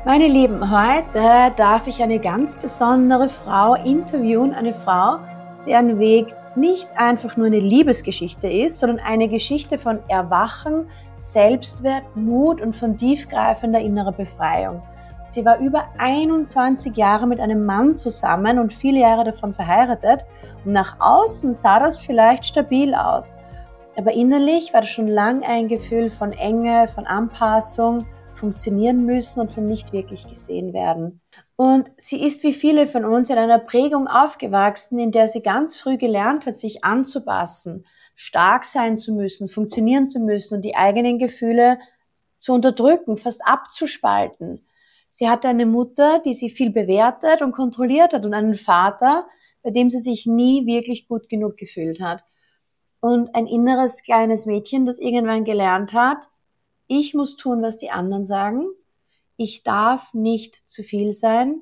Meine Lieben, heute darf ich eine ganz besondere Frau interviewen, eine Frau, deren Weg nicht einfach nur eine Liebesgeschichte ist, sondern eine Geschichte von Erwachen, Selbstwert, Mut und von tiefgreifender innerer Befreiung. Sie war über 21 Jahre mit einem Mann zusammen und viele Jahre davon verheiratet und nach außen sah das vielleicht stabil aus. Aber innerlich war das schon lang ein Gefühl von Enge, von Anpassung, funktionieren müssen und von nicht wirklich gesehen werden. Und sie ist wie viele von uns in einer Prägung aufgewachsen, in der sie ganz früh gelernt hat, sich anzupassen, stark sein zu müssen, funktionieren zu müssen und die eigenen Gefühle zu unterdrücken, fast abzuspalten. Sie hatte eine Mutter, die sie viel bewertet und kontrolliert hat und einen Vater, bei dem sie sich nie wirklich gut genug gefühlt hat. Und ein inneres kleines Mädchen, das irgendwann gelernt hat, ich muss tun, was die anderen sagen. Ich darf nicht zu viel sein.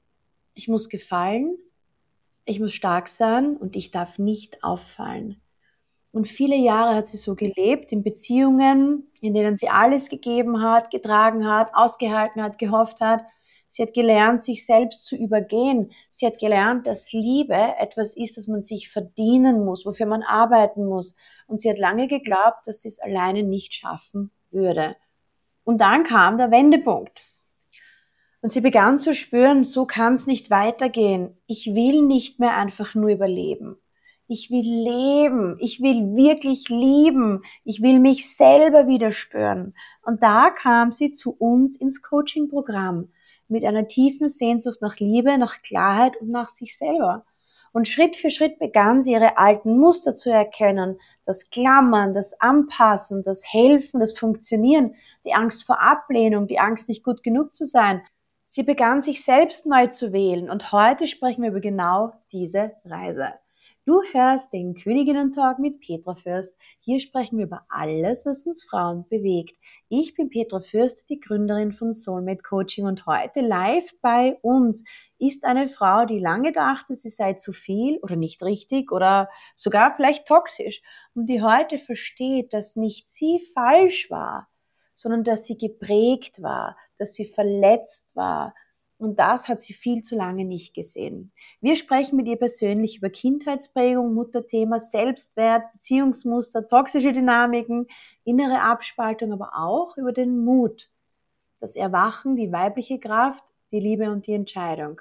Ich muss gefallen. Ich muss stark sein und ich darf nicht auffallen. Und viele Jahre hat sie so gelebt, in Beziehungen, in denen sie alles gegeben hat, getragen hat, ausgehalten hat, gehofft hat. Sie hat gelernt, sich selbst zu übergehen. Sie hat gelernt, dass Liebe etwas ist, das man sich verdienen muss, wofür man arbeiten muss. Und sie hat lange geglaubt, dass sie es alleine nicht schaffen würde. Und dann kam der Wendepunkt. Und sie begann zu spüren, so kann es nicht weitergehen. Ich will nicht mehr einfach nur überleben. Ich will leben. Ich will wirklich lieben. Ich will mich selber wieder spüren. Und da kam sie zu uns ins Coaching-Programm mit einer tiefen Sehnsucht nach Liebe, nach Klarheit und nach sich selber. Und Schritt für Schritt begann sie, ihre alten Muster zu erkennen. Das Klammern, das Anpassen, das Helfen, das Funktionieren, die Angst vor Ablehnung, die Angst, nicht gut genug zu sein. Sie begann, sich selbst neu zu wählen. Und heute sprechen wir über genau diese Reise. Du hörst den Königinnen-Talk mit Petra Fürst. Hier sprechen wir über alles, was uns Frauen bewegt. Ich bin Petra Fürst, die Gründerin von Soulmate Coaching, und heute live bei uns ist eine Frau, die lange dachte, sie sei zu viel oder nicht richtig oder sogar vielleicht toxisch und die heute versteht, dass nicht sie falsch war, sondern dass sie geprägt war, dass sie verletzt war. Und das hat sie viel zu lange nicht gesehen. Wir sprechen mit ihr persönlich über Kindheitsprägung, Mutterthema, Selbstwert, Beziehungsmuster, toxische Dynamiken, innere Abspaltung, aber auch über den Mut, das Erwachen, die weibliche Kraft, die Liebe und die Entscheidung.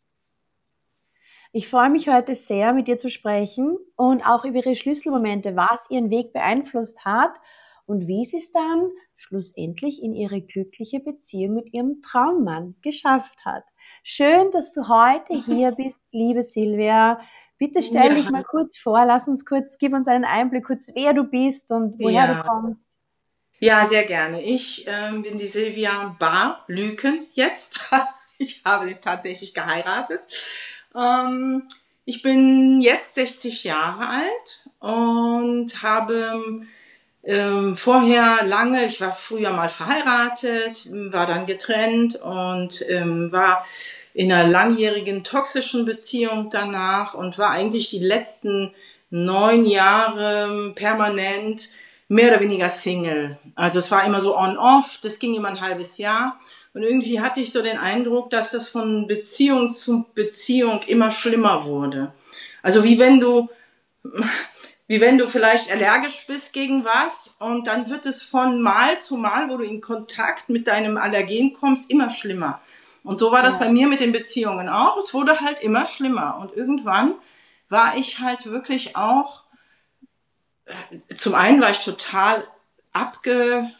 Ich freue mich heute sehr, mit ihr zu sprechen und auch über ihre Schlüsselmomente, was ihren Weg beeinflusst hat und wie sie es dann schlussendlich in ihre glückliche Beziehung mit ihrem Traummann geschafft hat. Schön, dass du heute hier bist, liebe Silvia. Bitte stell dich mal kurz vor, gib uns einen Einblick, kurz wer du bist und woher du kommst. Ja, sehr gerne. Ich bin die Silvia Bar-Lüken jetzt. Ich habe tatsächlich geheiratet. Ich bin jetzt 60 Jahre alt und habe vorher lange, ich war früher mal verheiratet, war dann getrennt und war in einer langjährigen toxischen Beziehung danach und war eigentlich die letzten 9 Jahre permanent mehr oder weniger Single. Also es war immer so on-off, das ging immer ein halbes Jahr. Und irgendwie hatte ich so den Eindruck, dass das von Beziehung zu Beziehung immer schlimmer wurde. Also wie wenn du vielleicht allergisch bist gegen was und dann wird es von Mal zu Mal, wo du in Kontakt mit deinem Allergen kommst, immer schlimmer. Und so war das bei mir mit den Beziehungen auch. Es wurde halt immer schlimmer. Und irgendwann war ich halt wirklich auch, zum einen war ich total abgefuckt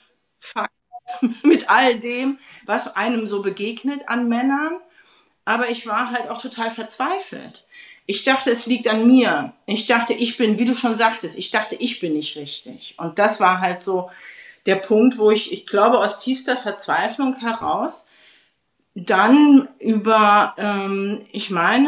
mit all dem, was einem so begegnet an Männern. Aber ich war halt auch total verzweifelt. Ich dachte, es liegt an mir. Ich dachte, ich bin, wie du schon sagtest, ich dachte, ich bin nicht richtig. Und das war halt so der Punkt, wo ich glaube, aus tiefster Verzweiflung heraus dann über, ich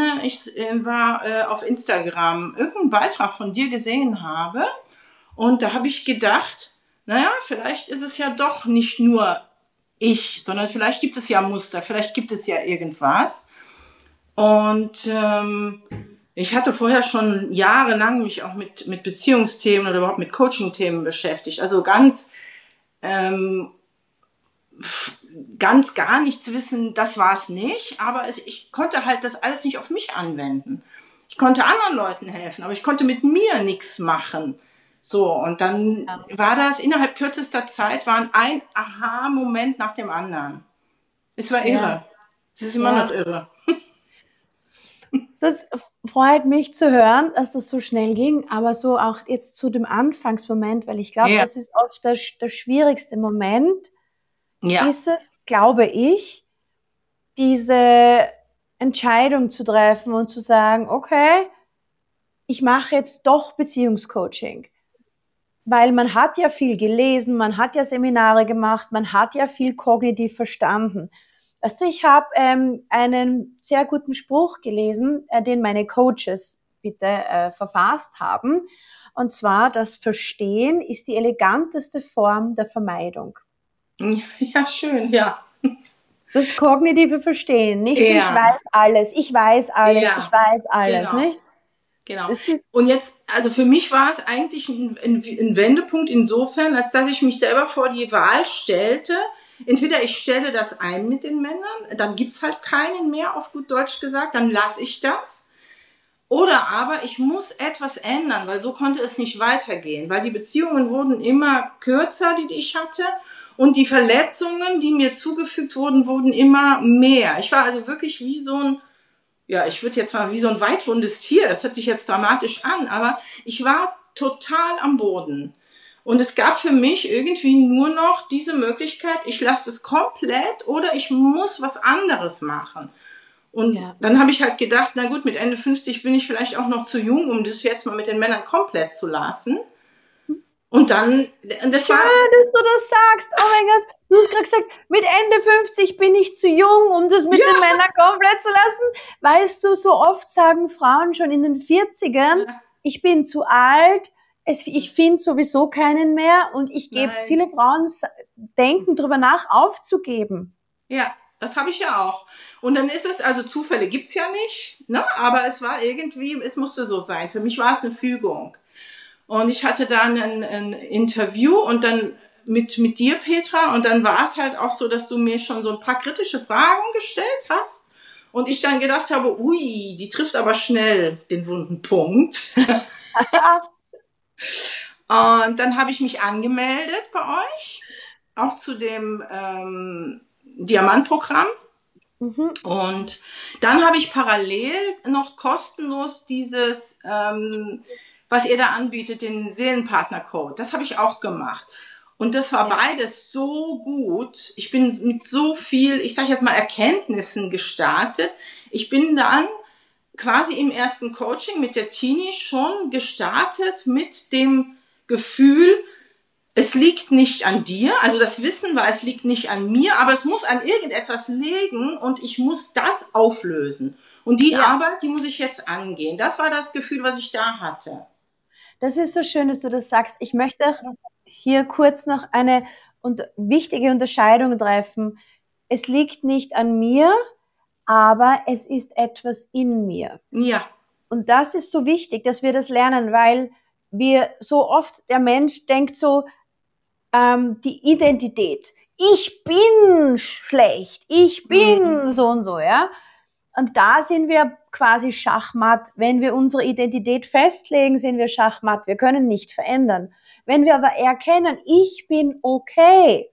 war auf Instagram irgendeinen Beitrag von dir gesehen habe. Und da habe ich gedacht, naja, vielleicht ist es ja doch nicht nur ich, sondern vielleicht gibt es ja Muster, vielleicht gibt es ja irgendwas. Und ich hatte vorher schon jahrelang mich auch mit Beziehungsthemen oder überhaupt mit Coaching-Themen beschäftigt. Also ganz ganz gar nichts wissen, das war es nicht, aber ich konnte halt das alles nicht auf mich anwenden. Ich konnte anderen Leuten helfen, aber ich konnte mit mir nichts machen. So, und dann war das innerhalb kürzester Zeit, waren ein Aha-Moment nach dem anderen. Es war irre. Es ist immer noch irre. Das freut mich zu hören, dass das so schnell ging, aber so auch jetzt zu dem Anfangsmoment, weil ich glaube, das ist oft der schwierigste Moment, ist es, glaube ich, diese Entscheidung zu treffen und zu sagen, okay, ich mache jetzt doch Beziehungscoaching. Weil man hat ja viel gelesen, man hat ja Seminare gemacht, man hat ja viel kognitiv verstanden. Weißt du, ich habe einen sehr guten Spruch gelesen, den meine Coaches bitte verfasst haben. Und zwar, das Verstehen ist die eleganteste Form der Vermeidung. Ja, schön, ja. Das kognitive Verstehen, nicht so, ich weiß alles, ich weiß alles, genau. nicht? Genau. Und jetzt, also für mich war es eigentlich ein Wendepunkt insofern, als dass ich mich selber vor die Wahl stellte. Entweder ich stelle das ein mit den Männern, dann gibt's halt keinen mehr, auf gut Deutsch gesagt, dann lasse ich das. Oder aber ich muss etwas ändern, weil so konnte es nicht weitergehen, weil die Beziehungen wurden immer kürzer, die ich hatte, und die Verletzungen, die mir zugefügt wurden, wurden immer mehr. Ich war also wirklich wie so ein, ja, ich würde jetzt mal wie so ein weitwundes Tier, das hört sich jetzt dramatisch an, aber ich war total am Boden. Und es gab für mich irgendwie nur noch diese Möglichkeit, ich lasse es komplett oder ich muss was anderes machen. Und dann habe ich halt gedacht, na gut, mit Ende 50 bin ich vielleicht auch noch zu jung, um das jetzt mal mit den Männern komplett zu lassen. Und dann, das Schön, dass du das sagst. Oh mein Gott, du hast gerade gesagt, mit Ende 50 bin ich zu jung, um das mit den Männern komplett zu lassen. Weißt du, so oft sagen Frauen schon in den 40ern, ich bin zu alt, ich finde sowieso keinen mehr, und viele Frauen denken drüber nach, aufzugeben. Ja, das habe ich ja auch. Und dann ist es, also Zufälle gibt's ja nicht, ne? Aber es war irgendwie, es musste so sein. Für mich war es eine Fügung. Und ich hatte dann ein Interview und dann mit dir, Petra, und dann war es halt auch so, dass du mir schon so ein paar kritische Fragen gestellt hast. Und ich dann gedacht habe, ui, die trifft aber schnell den wunden Punkt. Und dann habe ich mich angemeldet bei euch, auch zu dem Diamantprogramm. Und dann habe ich parallel noch kostenlos dieses, was ihr da anbietet, den Seelenpartner-Code. Das habe ich auch gemacht. Und das war beides so gut. Ich bin mit so viel, ich sage jetzt mal, Erkenntnissen gestartet. Ich bin dann quasi im ersten Coaching mit der Tini schon gestartet mit dem Gefühl, es liegt nicht an dir, also das Wissen war, es liegt nicht an mir, aber es muss an irgendetwas liegen und ich muss das auflösen. Und die Arbeit, die muss ich jetzt angehen. Das war das Gefühl, was ich da hatte. Das ist so schön, dass du das sagst. Ich möchte hier kurz noch eine wichtige Unterscheidung treffen. Es liegt nicht an mir, aber es ist etwas in mir. Ja. Und das ist so wichtig, dass wir das lernen, weil wir so oft, der Mensch denkt so, die Identität. Ich bin schlecht, ich bin so und so, ja. Und da sind wir quasi Schachmatt. Wenn wir unsere Identität festlegen, sind wir Schachmatt. Wir können nicht verändern. Wenn wir aber erkennen, ich bin okay,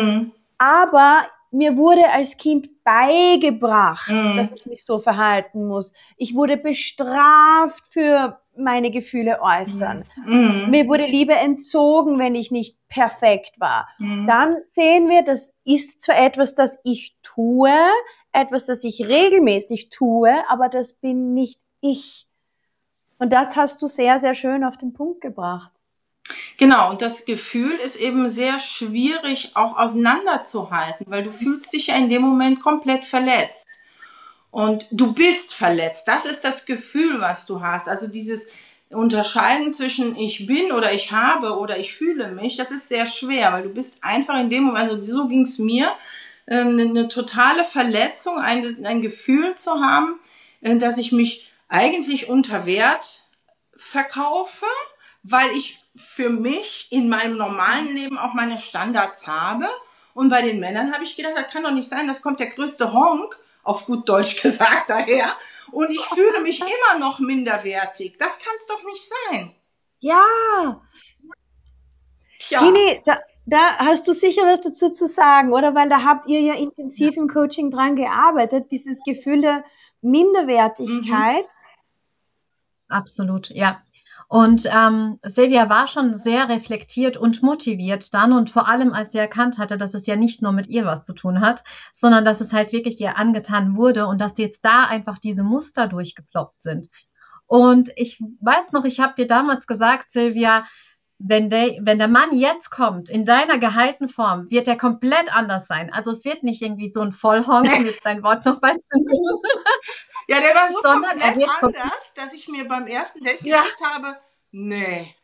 aber mir wurde als Kind beigebracht, dass ich mich so verhalten muss. Ich wurde bestraft für meine Gefühle äußern. Mir wurde Liebe entzogen, wenn ich nicht perfekt war. Dann sehen wir, das ist zwar etwas, das ich tue, etwas, das ich regelmäßig tue, aber das bin nicht ich. Und das hast du sehr, sehr schön auf den Punkt gebracht. Genau, und das Gefühl ist eben sehr schwierig auch auseinanderzuhalten, weil du fühlst dich ja in dem Moment komplett verletzt. Und du bist verletzt. Das ist das Gefühl, was du hast. Also dieses Unterscheiden zwischen ich bin oder ich habe oder ich fühle mich, das ist sehr schwer, weil du bist einfach in dem Moment, also so ging es mir, eine totale Verletzung, ein Gefühl zu haben, dass ich mich eigentlich unter Wert verkaufe, weil ich für mich in meinem normalen Leben auch meine Standards habe Und bei den Männern habe ich gedacht, das kann doch nicht sein, das kommt der größte Honk, auf gut Deutsch gesagt, daher. Und ich fühle mich immer noch minderwertig. Das kann es doch nicht sein. Ja, Tja. Tini, da hast du sicher was dazu zu sagen, oder? Weil da habt ihr ja intensiv im Coaching dran gearbeitet, dieses Gefühl der Minderwertigkeit. Absolut, ja. Und Silvia war schon sehr reflektiert und motiviert dann und vor allem, als sie erkannt hatte, dass es ja nicht nur mit ihr was zu tun hat, sondern dass es halt wirklich ihr angetan wurde und dass jetzt da einfach diese Muster durchgeploppt sind. Und ich weiß noch, ich habe dir damals gesagt, Silvia, wenn der Mann jetzt kommt, in deiner gehaltenen Form, wird er komplett anders sein. Also es wird nicht irgendwie so ein Vollhonk, mit dein Wort noch bei. Ja, der war so Sondern er komplett wird anders, dass ich mir beim ersten Date gedacht habe, nee.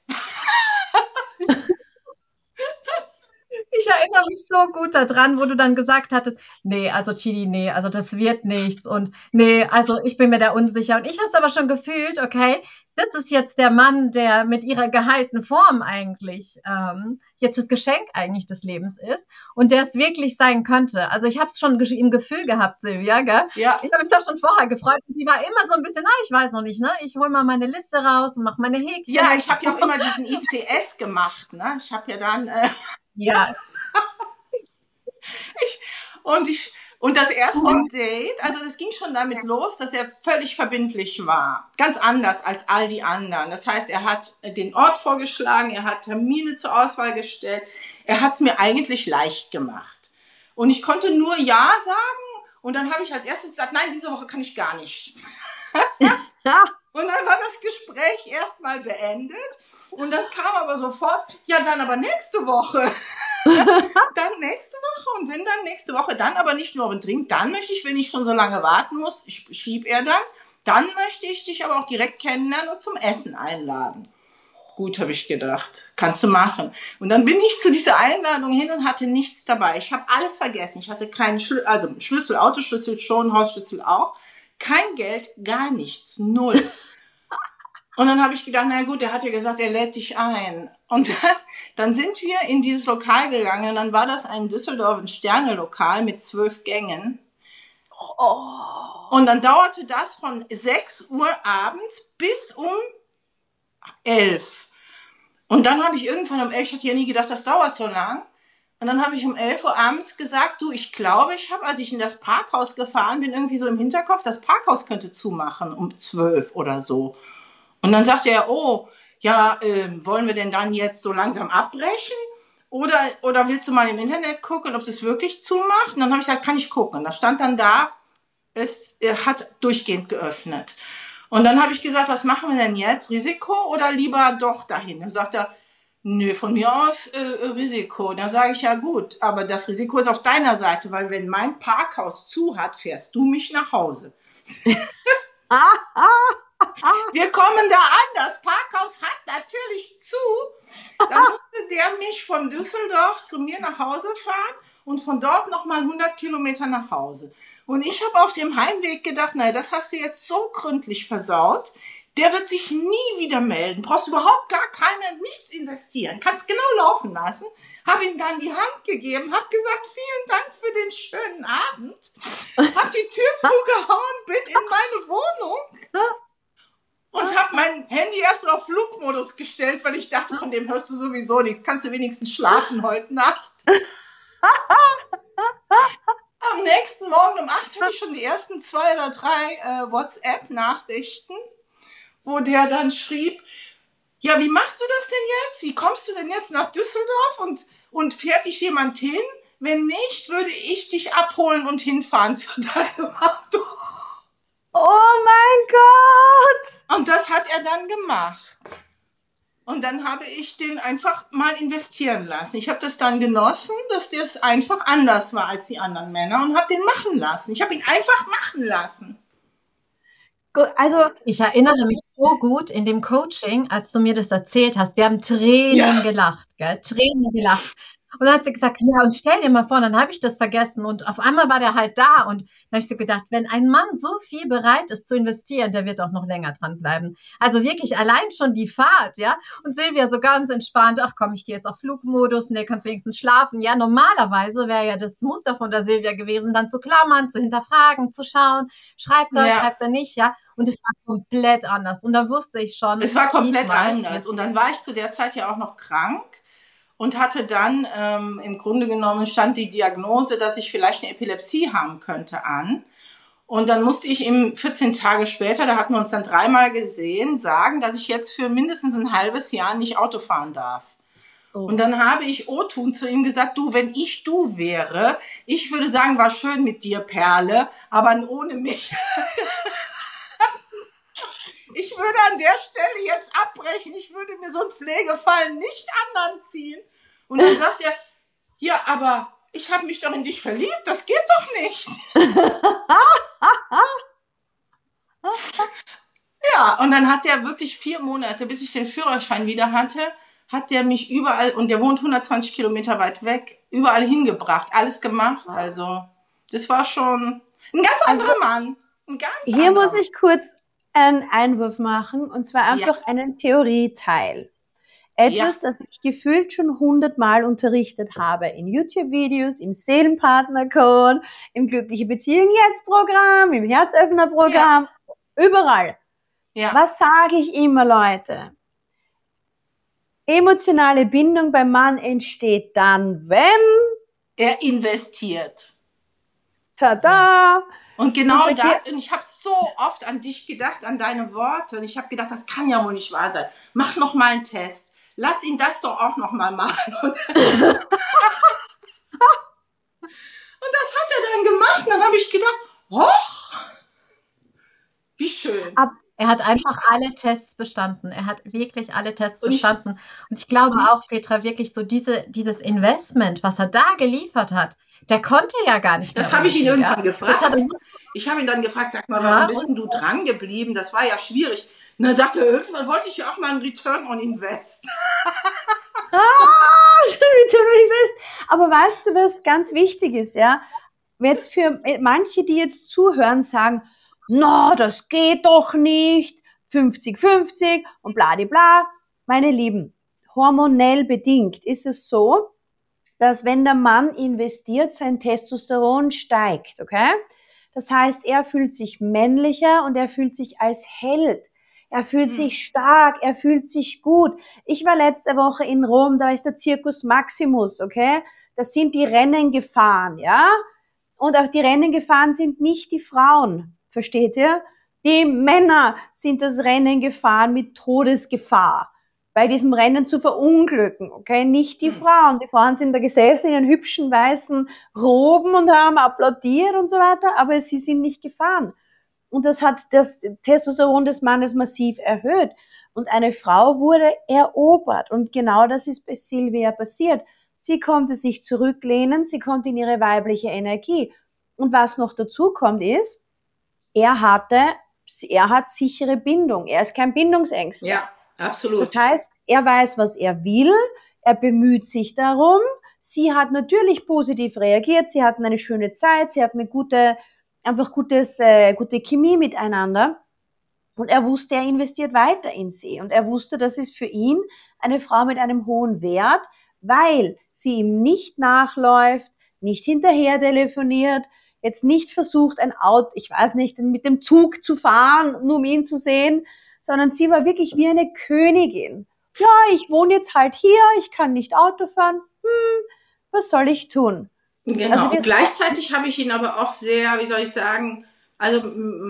Ich erinnere mich so gut daran, wo du dann gesagt hattest, nee, also Chidi, nee, also das wird nichts und nee, also ich bin mir da unsicher. Und ich habe es aber schon gefühlt, okay, das ist jetzt der Mann, der mit ihrer gehaltenen Form eigentlich jetzt das Geschenk eigentlich des Lebens ist und der es wirklich sein könnte. Also ich habe es schon im Gefühl gehabt, Silvia, gell? Ja. Ich habe mich doch schon vorher gefreut. Sie war immer so ein bisschen, ich weiß noch nicht, ne? Ich hole mal meine Liste raus und mache meine Häkchen. Ja, ich habe ja auch immer diesen ICS gemacht, ne? Ich habe ja dann... Ja. Und das erste Date, also das ging schon damit los, dass er völlig verbindlich war. Ganz anders als all die anderen. Das heißt, er hat den Ort vorgeschlagen, er hat Termine zur Auswahl gestellt. Er hat es mir eigentlich leicht gemacht. Und ich konnte nur Ja sagen. Und dann habe ich als erstes gesagt, nein, diese Woche kann ich gar nicht. Und dann war das Gespräch erstmal beendet. Und dann kam aber sofort, ja, dann aber nächste Woche. Dann nächste Woche. Und wenn dann nächste Woche, dann aber nicht nur dringend, dann möchte ich, wenn ich schon so lange warten muss, schrieb er dann möchte ich dich aber auch direkt kennenlernen und zum Essen einladen. Gut, habe ich gedacht, kannst du machen. Und dann bin ich zu dieser Einladung hin und hatte nichts dabei. Ich habe alles vergessen. Ich hatte keinen Schlüssel, Autoschlüssel schon, Hausschlüssel auch. Kein Geld, gar nichts, null. Und dann habe ich gedacht, na gut, er hat ja gesagt, er lädt dich ein. Und dann sind wir in dieses Lokal gegangen. Und dann war das ein Düsseldorf Sterne-Lokal mit 12 Gängen. Und dann dauerte das von 6 Uhr abends bis um 11. Und dann habe ich irgendwann um 11, ich hatte ja nie gedacht, das dauert so lang. Und dann habe ich um 11 Uhr abends gesagt, du, ich glaube, als ich in das Parkhaus gefahren bin, irgendwie so im Hinterkopf, das Parkhaus könnte zumachen um 12 oder so. Und dann sagte er, wollen wir denn dann jetzt so langsam abbrechen? Oder willst du mal im Internet gucken, ob das wirklich zumacht? Und dann habe ich gesagt, kann ich gucken. Da stand dann da, er hat durchgehend geöffnet. Und dann habe ich gesagt, was machen wir denn jetzt? Risiko oder lieber doch dahin? Dann sagt er, nö, von mir aus Risiko. Dann sage ich, ja gut, aber das Risiko ist auf deiner Seite, weil wenn mein Parkhaus zu hat, fährst du mich nach Hause. Wir kommen da an, das Parkhaus hat natürlich zu. Dann musste der mich von Düsseldorf zu mir nach Hause fahren und von dort nochmal 100 Kilometer nach Hause. Und ich habe auf dem Heimweg gedacht, naja, das hast du jetzt so gründlich versaut, der wird sich nie wieder melden. Brauchst überhaupt nichts investieren. Kannst genau laufen lassen. Habe ihm dann die Hand gegeben, habe gesagt, vielen Dank für den schönen Abend. Habe die Tür zugehauen, bin in meine Wohnung. Und habe mein Handy erstmal auf Flugmodus gestellt, weil ich dachte, von dem hörst du sowieso nichts. Kannst du wenigstens schlafen heute Nacht. Am nächsten Morgen um 8 hatte ich schon die ersten 2 oder 3 WhatsApp-Nachrichten, wo der dann schrieb, ja, wie machst du das denn jetzt? Wie kommst du denn jetzt nach Düsseldorf und fährt dich jemand hin? Wenn nicht, würde ich dich abholen und hinfahren zu deinem Auto. Oh mein Gott! Und das hat er dann gemacht. Und dann habe ich den einfach mal investieren lassen. Ich habe das dann genossen, dass das einfach anders war als die anderen Männer und habe den machen lassen. Ich habe ihn einfach machen lassen. Also ich erinnere mich so gut in dem Coaching, als du mir das erzählt hast. Wir haben Tränen gelacht, gell? Tränen gelacht. Und dann hat sie gesagt, ja, und stell dir mal vor, dann habe ich das vergessen und auf einmal war der halt da und dann habe ich so gedacht, wenn ein Mann so viel bereit ist zu investieren, der wird auch noch länger dranbleiben. Also wirklich allein schon die Fahrt, ja. Und Silvia so ganz entspannt, ach komm, ich gehe jetzt auf Flugmodus und der kann wenigstens schlafen. Ja, normalerweise wäre ja das Muster von der Silvia gewesen, dann zu klammern, zu hinterfragen, zu schauen, schreibt er nicht, ja. Und es war komplett anders. Und dann wusste ich schon, es war komplett anders. Und dann war ich zu der Zeit ja auch noch krank. Und hatte dann, im Grunde genommen stand die Diagnose, dass ich vielleicht eine Epilepsie haben könnte an. Und dann musste ich ihm 14 Tage später, da hatten wir uns dann 3-mal gesehen, sagen, dass ich jetzt für mindestens ein halbes Jahr nicht Auto fahren darf. Oh. Und dann habe ich O-Tun zu ihm gesagt, du, wenn ich du wäre, ich würde sagen, war schön mit dir, Perle, aber ohne mich. Ich würde an der Stelle jetzt abbrechen, ich würde mir so einen Pflegefall nicht anziehen. Und dann sagt er, ja, aber ich habe mich doch in dich verliebt, das geht doch nicht. Ja, und dann hat der wirklich 4 Monate, bis ich den Führerschein wieder hatte, hat der mich überall, und der wohnt 120 Kilometer weit weg, überall hingebracht, alles gemacht. Also das war schon ein ganz anderer Mann. Hier muss ich kurz einen Einwurf machen, und zwar einfach einen Theorieteil. Etwas, das ich gefühlt schon 100-mal unterrichtet habe. In YouTube-Videos, im Seelenpartner-Code, im Glückliche Beziehung Jetzt-Programm, im Herzöffner-Programm, überall. Ja. Was sage ich immer, Leute? Emotionale Bindung beim Mann entsteht dann, wenn er investiert. Tada! Und genau das, und ich habe so oft an dich gedacht, an deine Worte, und ich habe gedacht, das kann ja wohl nicht wahr sein. Mach noch mal einen Test. Lass ihn das doch auch noch mal machen. Und das hat er dann gemacht. Und dann habe ich gedacht, hoch, wie schön. Er hat einfach alle Tests bestanden. Er hat wirklich alle Tests bestanden. Und ich glaube auch, Petra, wirklich so dieses Investment, was er da geliefert hat, der konnte ja gar nicht mehr. Das habe ich ihn irgendwann gefragt. Ich habe ihn dann gefragt, sag mal, warum bist denn du dran geblieben? Das war ja schwierig. Und dann sagte er, irgendwann wollte ich ja auch mal einen Return on Invest. Return on Invest. Aber weißt du, was ganz wichtig ist, ja? Jetzt für manche, die jetzt zuhören, sagen, no, das geht doch nicht, 50-50 und bla. Meine Lieben, hormonell bedingt ist es so, dass wenn der Mann investiert, sein Testosteron steigt, okay? Das heißt, er fühlt sich männlicher und er fühlt sich als Held. Er fühlt sich stark, er fühlt sich gut. Ich war letzte Woche in Rom, da ist der Circus Maximus, okay? Da sind die Rennen gefahren, ja? Und auch die Rennen gefahren sind nicht die Frauen, versteht ihr? Die Männer sind das Rennen gefahren mit Todesgefahr, bei diesem Rennen zu verunglücken, okay? Nicht die Frauen. Die Frauen sind da gesessen in ihren hübschen weißen Roben und haben applaudiert und so weiter, aber sie sind nicht gefahren. Und das hat das Testosteron des Mannes massiv erhöht. Und eine Frau wurde erobert. Und genau das ist bei Silvia passiert. Sie konnte sich zurücklehnen, sie konnte in ihre weibliche Energie. Und was noch dazu kommt ist, er hat sichere Bindung. Er ist kein Bindungsängstler. Ja, absolut. Das heißt, er weiß, was er will. Er bemüht sich darum. Sie hat natürlich positiv reagiert. Sie hatten eine schöne Zeit. Sie hatten eine gute Chemie miteinander. Und er wusste, er investiert weiter in sie. Und er wusste, das ist für ihn eine Frau mit einem hohen Wert, weil sie ihm nicht nachläuft, nicht hinterher telefoniert, jetzt nicht versucht, mit dem Zug zu fahren, nur um ihn zu sehen, sondern sie war wirklich wie eine Königin. Ja, ich wohne jetzt halt hier, ich kann nicht Auto fahren. Was soll ich tun? Genau, also und gleichzeitig habe ich ihn aber auch sehr, wie soll ich sagen, also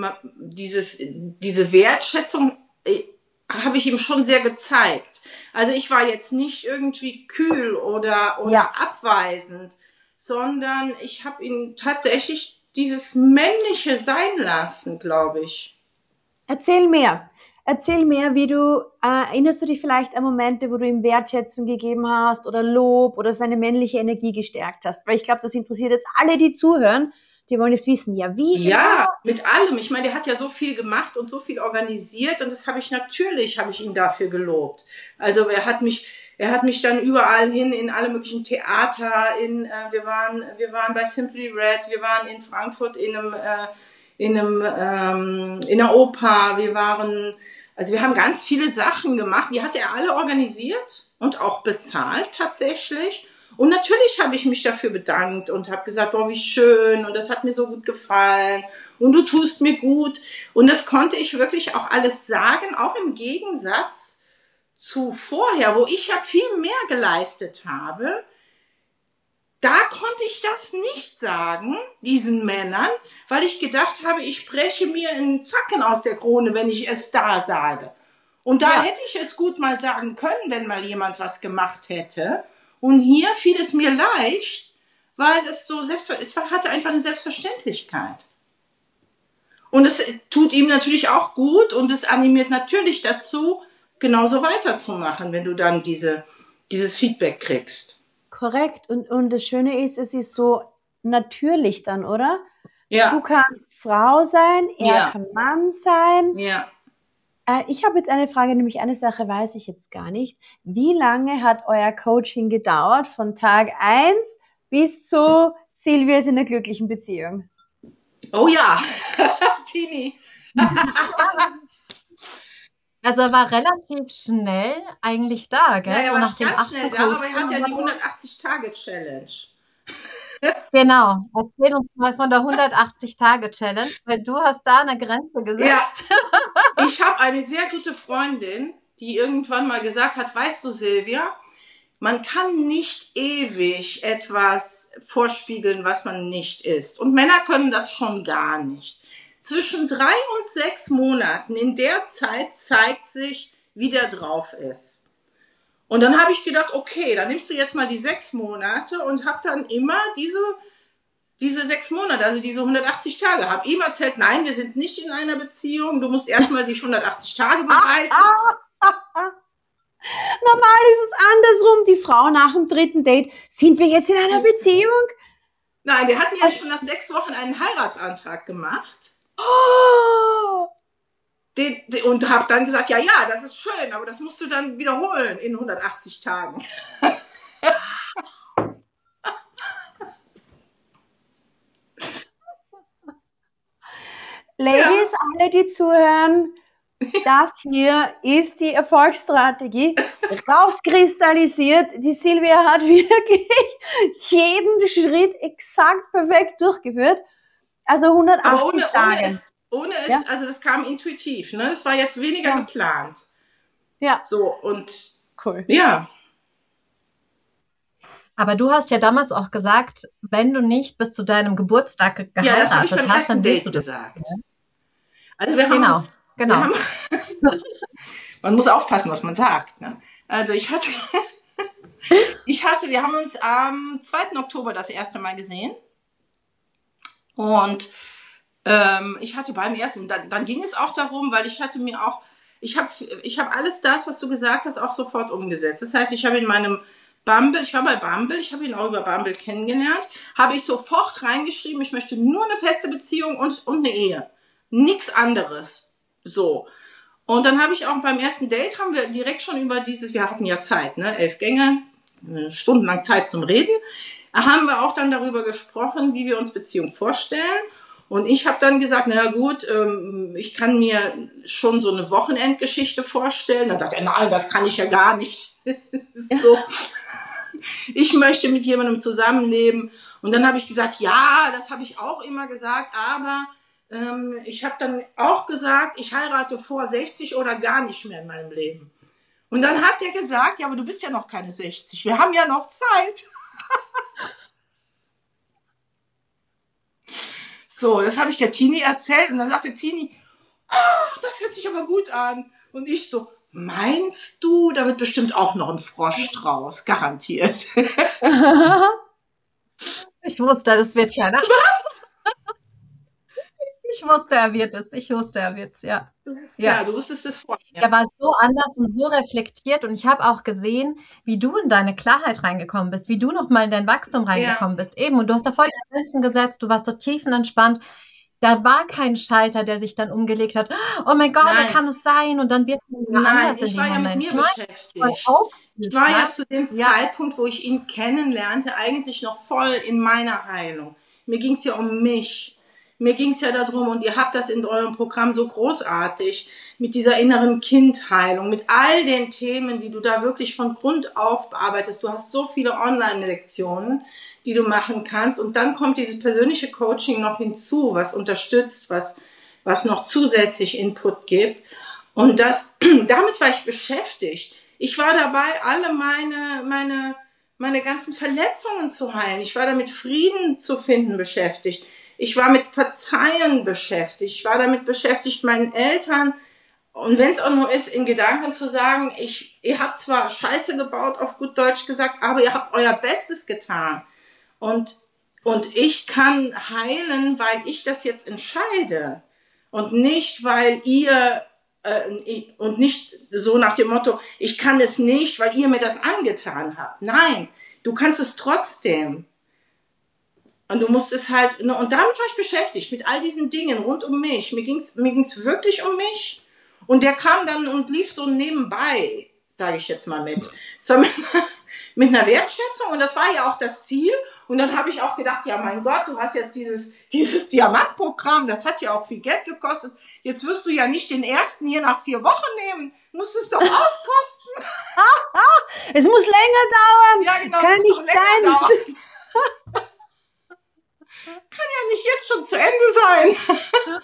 diese Wertschätzung habe ich ihm schon sehr gezeigt. Also ich war jetzt nicht irgendwie kühl oder abweisend, sondern ich habe ihn tatsächlich dieses Männliche sein lassen, glaube ich. Erzähl mehr, erinnerst du dich vielleicht an Momente, wo du ihm Wertschätzung gegeben hast oder Lob oder seine männliche Energie gestärkt hast? Weil ich glaube, das interessiert jetzt alle, die zuhören, die wollen jetzt wissen, wie. Ja, mit allem. Ich meine, der hat ja so viel gemacht und so viel organisiert und das habe ich ihn dafür gelobt. Also er hat mich dann überall hin in alle möglichen Theater, wir waren bei Simply Red, wir waren in Frankfurt in einer Oper, wir haben ganz viele Sachen gemacht, die hat er alle organisiert und auch bezahlt tatsächlich. Und natürlich habe ich mich dafür bedankt und habe gesagt, oh, wie schön und das hat mir so gut gefallen und du tust mir gut. Und das konnte ich wirklich auch alles sagen, auch im Gegensatz zu vorher, wo ich ja viel mehr geleistet habe. Da konnte ich das nicht sagen, diesen Männern, weil ich gedacht habe, ich breche mir einen Zacken aus der Krone, wenn ich es da sage. Und da hätte ich es gut mal sagen können, wenn mal jemand was gemacht hätte. Und hier fiel es mir leicht, weil es hatte einfach eine Selbstverständlichkeit. Und es tut ihm natürlich auch gut und es animiert natürlich dazu, genauso weiterzumachen, wenn du dann dieses Feedback kriegst. Korrekt. Und das Schöne ist, es ist so natürlich dann, oder? Ja. Du kannst Frau sein, er kann Mann sein. Ja. Ich habe jetzt eine Frage, nämlich eine Sache weiß ich jetzt gar nicht. Wie lange hat euer Coaching gedauert, von Tag 1 bis zu Silvia ist in einer glücklichen Beziehung? Oh ja, Tini. Also er war relativ schnell eigentlich da, gell? Ja, er war nach dem ganz schnell da, aber er hat ja die 180-Tage-Challenge. Genau, erzähl uns mal von der 180-Tage-Challenge, weil du hast da eine Grenze gesetzt. Ja. Ich habe eine sehr gute Freundin, die irgendwann mal gesagt hat, weißt du, Silvia, man kann nicht ewig etwas vorspiegeln, was man nicht ist. Und Männer können das schon gar nicht. Zwischen 3 und 6 Monaten, in der Zeit zeigt sich, wie der drauf ist. Und dann habe ich gedacht, okay, dann nimmst du jetzt mal die 6 Monate und habe dann immer diese 6 Monate, also diese 180 Tage, habe ihm erzählt, nein, wir sind nicht in einer Beziehung, du musst erstmal die 180 Tage beweisen. Normal ist es andersrum, die Frau nach dem 3. Date, sind wir jetzt in einer Beziehung? Nein, der hat mir ja schon nach 6 Wochen einen Heiratsantrag gemacht. Oh. Und habe dann gesagt, ja, das ist schön, aber das musst du dann wiederholen in 180 Tagen. Ladies, alle, die zuhören, das hier ist die Erfolgsstrategie, rauskristallisiert. Die Silvia hat wirklich jeden Schritt exakt perfekt durchgeführt. Also 180 Tage. Also das kam intuitiv, ne? Es war jetzt weniger geplant. Ja. So, und cool. Ja. Aber du hast ja damals auch gesagt, wenn du nicht bis zu deinem Geburtstag geheiratet hast, dann wirst du das gesagt. Also wir haben Genau. Man muss aufpassen, was man sagt, ne? Also wir haben uns am 2. Oktober das erste Mal gesehen. Und ich hatte beim ersten, dann ging es auch darum, weil ich habe alles das, was du gesagt hast, auch sofort umgesetzt. Das heißt, ich war bei Bumble, ich habe ihn auch über Bumble kennengelernt, habe ich sofort reingeschrieben, ich möchte nur eine feste Beziehung und eine Ehe. Nichts anderes. So. Und dann habe ich auch beim ersten Date, haben wir direkt schon über wir hatten ja Zeit, ne? 11 Gänge, stundenlang Zeit zum Reden, haben wir auch dann darüber gesprochen, wie wir uns Beziehung vorstellen. Und ich habe dann gesagt, naja gut, ich kann mir schon so eine Wochenendgeschichte vorstellen. Dann sagt er, nein, das kann ich ja gar nicht. So. Ich möchte mit jemandem zusammenleben. Und dann habe ich gesagt, ja, das habe ich auch immer gesagt, aber ich habe dann auch gesagt, ich heirate vor 60 oder gar nicht mehr in meinem Leben. Und dann hat er gesagt, ja, aber du bist ja noch keine 60, wir haben ja noch Zeit. So, das habe ich der Tini erzählt und dann sagte Tini, ach, das hört sich aber gut an. Und ich so, meinst du, da wird bestimmt auch noch ein Frosch draus, garantiert. Ich wusste, das wird keiner. Was? Ich wusste, er wird es, ja. Ja, du wusstest es vorher. Er war so anders und so reflektiert und ich habe auch gesehen, wie du in deine Klarheit reingekommen bist, wie du nochmal in dein Wachstum reingekommen bist. Eben, und du hast da voll die Grenzen gesetzt, du warst so tiefenentspannt. da war kein Schalter, der sich dann umgelegt hat. Oh mein Gott, da kann es sein und dann wird es anders ich in war dem ja mit Moment. mir beschäftigt. Ich war ja zu dem Zeitpunkt, wo ich ihn kennenlernte, eigentlich noch voll in meiner Heilung. Mir ging es ja um mich. Mir ging es ja darum, und ihr habt das in eurem Programm so großartig, mit dieser inneren Kindheilung, mit all den Themen, die du da wirklich von Grund auf bearbeitest. Du hast so viele Online-Lektionen, die du machen kannst. Und dann kommt dieses persönliche Coaching noch hinzu, was unterstützt, was noch zusätzlich Input gibt. Und damit war ich beschäftigt. Ich war dabei, alle meine ganzen Verletzungen zu heilen. Ich war damit, Frieden zu finden, beschäftigt. Ich war mit Verzeihen beschäftigt. Ich war damit beschäftigt, meinen Eltern, und wenn es auch nur ist, in Gedanken zu sagen, ihr habt zwar Scheiße gebaut, auf gut Deutsch gesagt, aber ihr habt euer Bestes getan. Und ich kann heilen, weil ich das jetzt entscheide. Und nicht, weil ihr, und nicht so nach dem Motto, ich kann es nicht, weil ihr mir das angetan habt. Nein, du kannst es trotzdem. Und du musst es halt, und damit war ich beschäftigt, mit all diesen Dingen rund um mich. Mir ging's wirklich um mich. Und der kam dann und lief so nebenbei, sage ich jetzt mal mit. Zwar mit einer Wertschätzung, und das war ja auch das Ziel. Und dann habe ich auch gedacht, ja mein Gott, du hast jetzt dieses Diamantprogramm, das hat ja auch viel Geld gekostet. Jetzt wirst du ja nicht den ersten hier nach 4 Wochen nehmen. Muss es doch auskosten. Es muss länger dauern. Ja, genau. Kann nicht sein. Kann ja nicht jetzt schon zu Ende sein.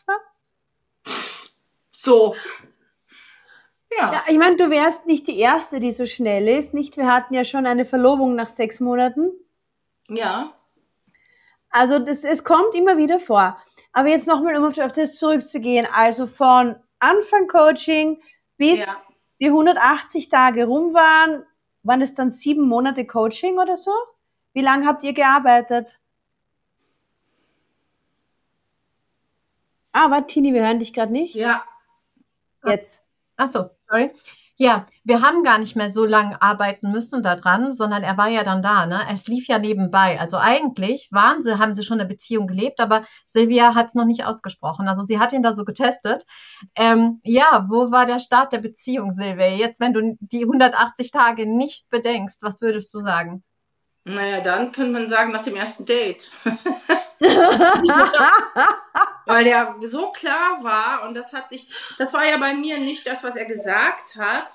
So. Ja, ich meine, du wärst nicht die Erste, die so schnell ist. Nicht? Wir hatten ja schon eine Verlobung nach 6 Monaten. Ja. Also es kommt immer wieder vor. Aber jetzt nochmal, um auf das zurückzugehen. Also von Anfang Coaching bis die 180 Tage rum waren es dann 7 Monate Coaching oder so? Wie lange habt ihr gearbeitet? Warte, Tini, wir hören dich gerade nicht. Ja. Jetzt. Ach so, sorry. Ja, wir haben gar nicht mehr so lange arbeiten müssen daran, sondern er war ja dann da, ne? Es lief ja nebenbei. Also eigentlich haben sie schon eine Beziehung gelebt, aber Silvia hat es noch nicht ausgesprochen. Also sie hat ihn da so getestet. Wo war der Start der Beziehung, Silvia? Jetzt, wenn du die 180 Tage nicht bedenkst, was würdest du sagen? Naja, dann könnte man sagen, nach dem ersten Date. Weil der so klar war, und das war ja bei mir nicht das, was er gesagt hat,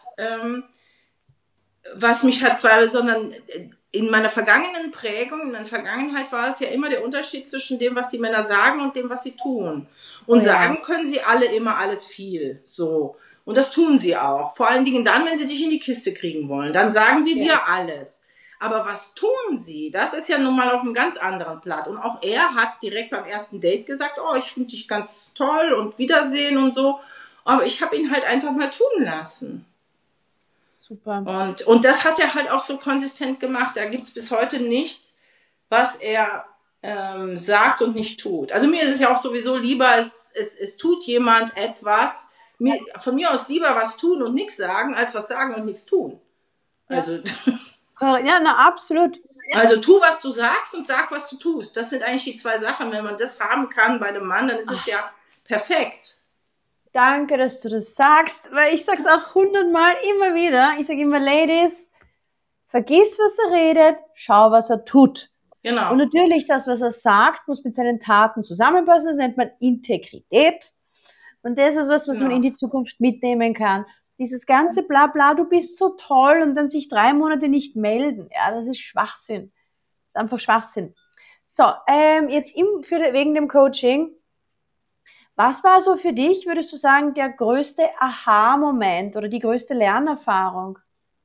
was mich hat sondern in meiner vergangenen Prägung, in meiner Vergangenheit war es ja immer der Unterschied zwischen dem, was die Männer sagen und dem, was sie tun. Und sagen können sie alle immer alles viel, so. Und das tun sie auch. Vor allen Dingen dann, wenn sie dich in die Kiste kriegen wollen. Dann sagen sie dir alles. Aber was tun sie? Das ist ja nun mal auf einem ganz anderen Blatt. Und auch er hat direkt beim ersten Date gesagt, oh, ich finde dich ganz toll und Wiedersehen und so. Aber ich habe ihn halt einfach mal tun lassen. Super. Und das hat er halt auch so konsistent gemacht. Da gibt es bis heute nichts, was er sagt und nicht tut. Also mir ist es ja auch sowieso lieber, es tut jemand etwas. Von mir aus lieber was tun und nichts sagen, als was sagen und nichts tun. Also... Ja, absolut. Also tu, was du sagst, und sag, was du tust. Das sind eigentlich die 2 Sachen. Wenn man das haben kann bei einem Mann, dann ist es ja perfekt. Danke, dass du das sagst, weil ich sag's auch 100-mal immer wieder. Ich sage immer, Ladies, vergiss, was er redet, schau, was er tut. Genau. Und natürlich, das, was er sagt, muss mit seinen Taten zusammenpassen. Das nennt man Integrität. Und das ist was man in die Zukunft mitnehmen kann. Dieses ganze Blabla, du bist so toll, und dann sich 3 Monate nicht melden. Ja, das ist Schwachsinn. Das ist einfach Schwachsinn. So, jetzt wegen dem Coaching. Was war so für dich, würdest du sagen, der größte Aha-Moment oder die größte Lernerfahrung?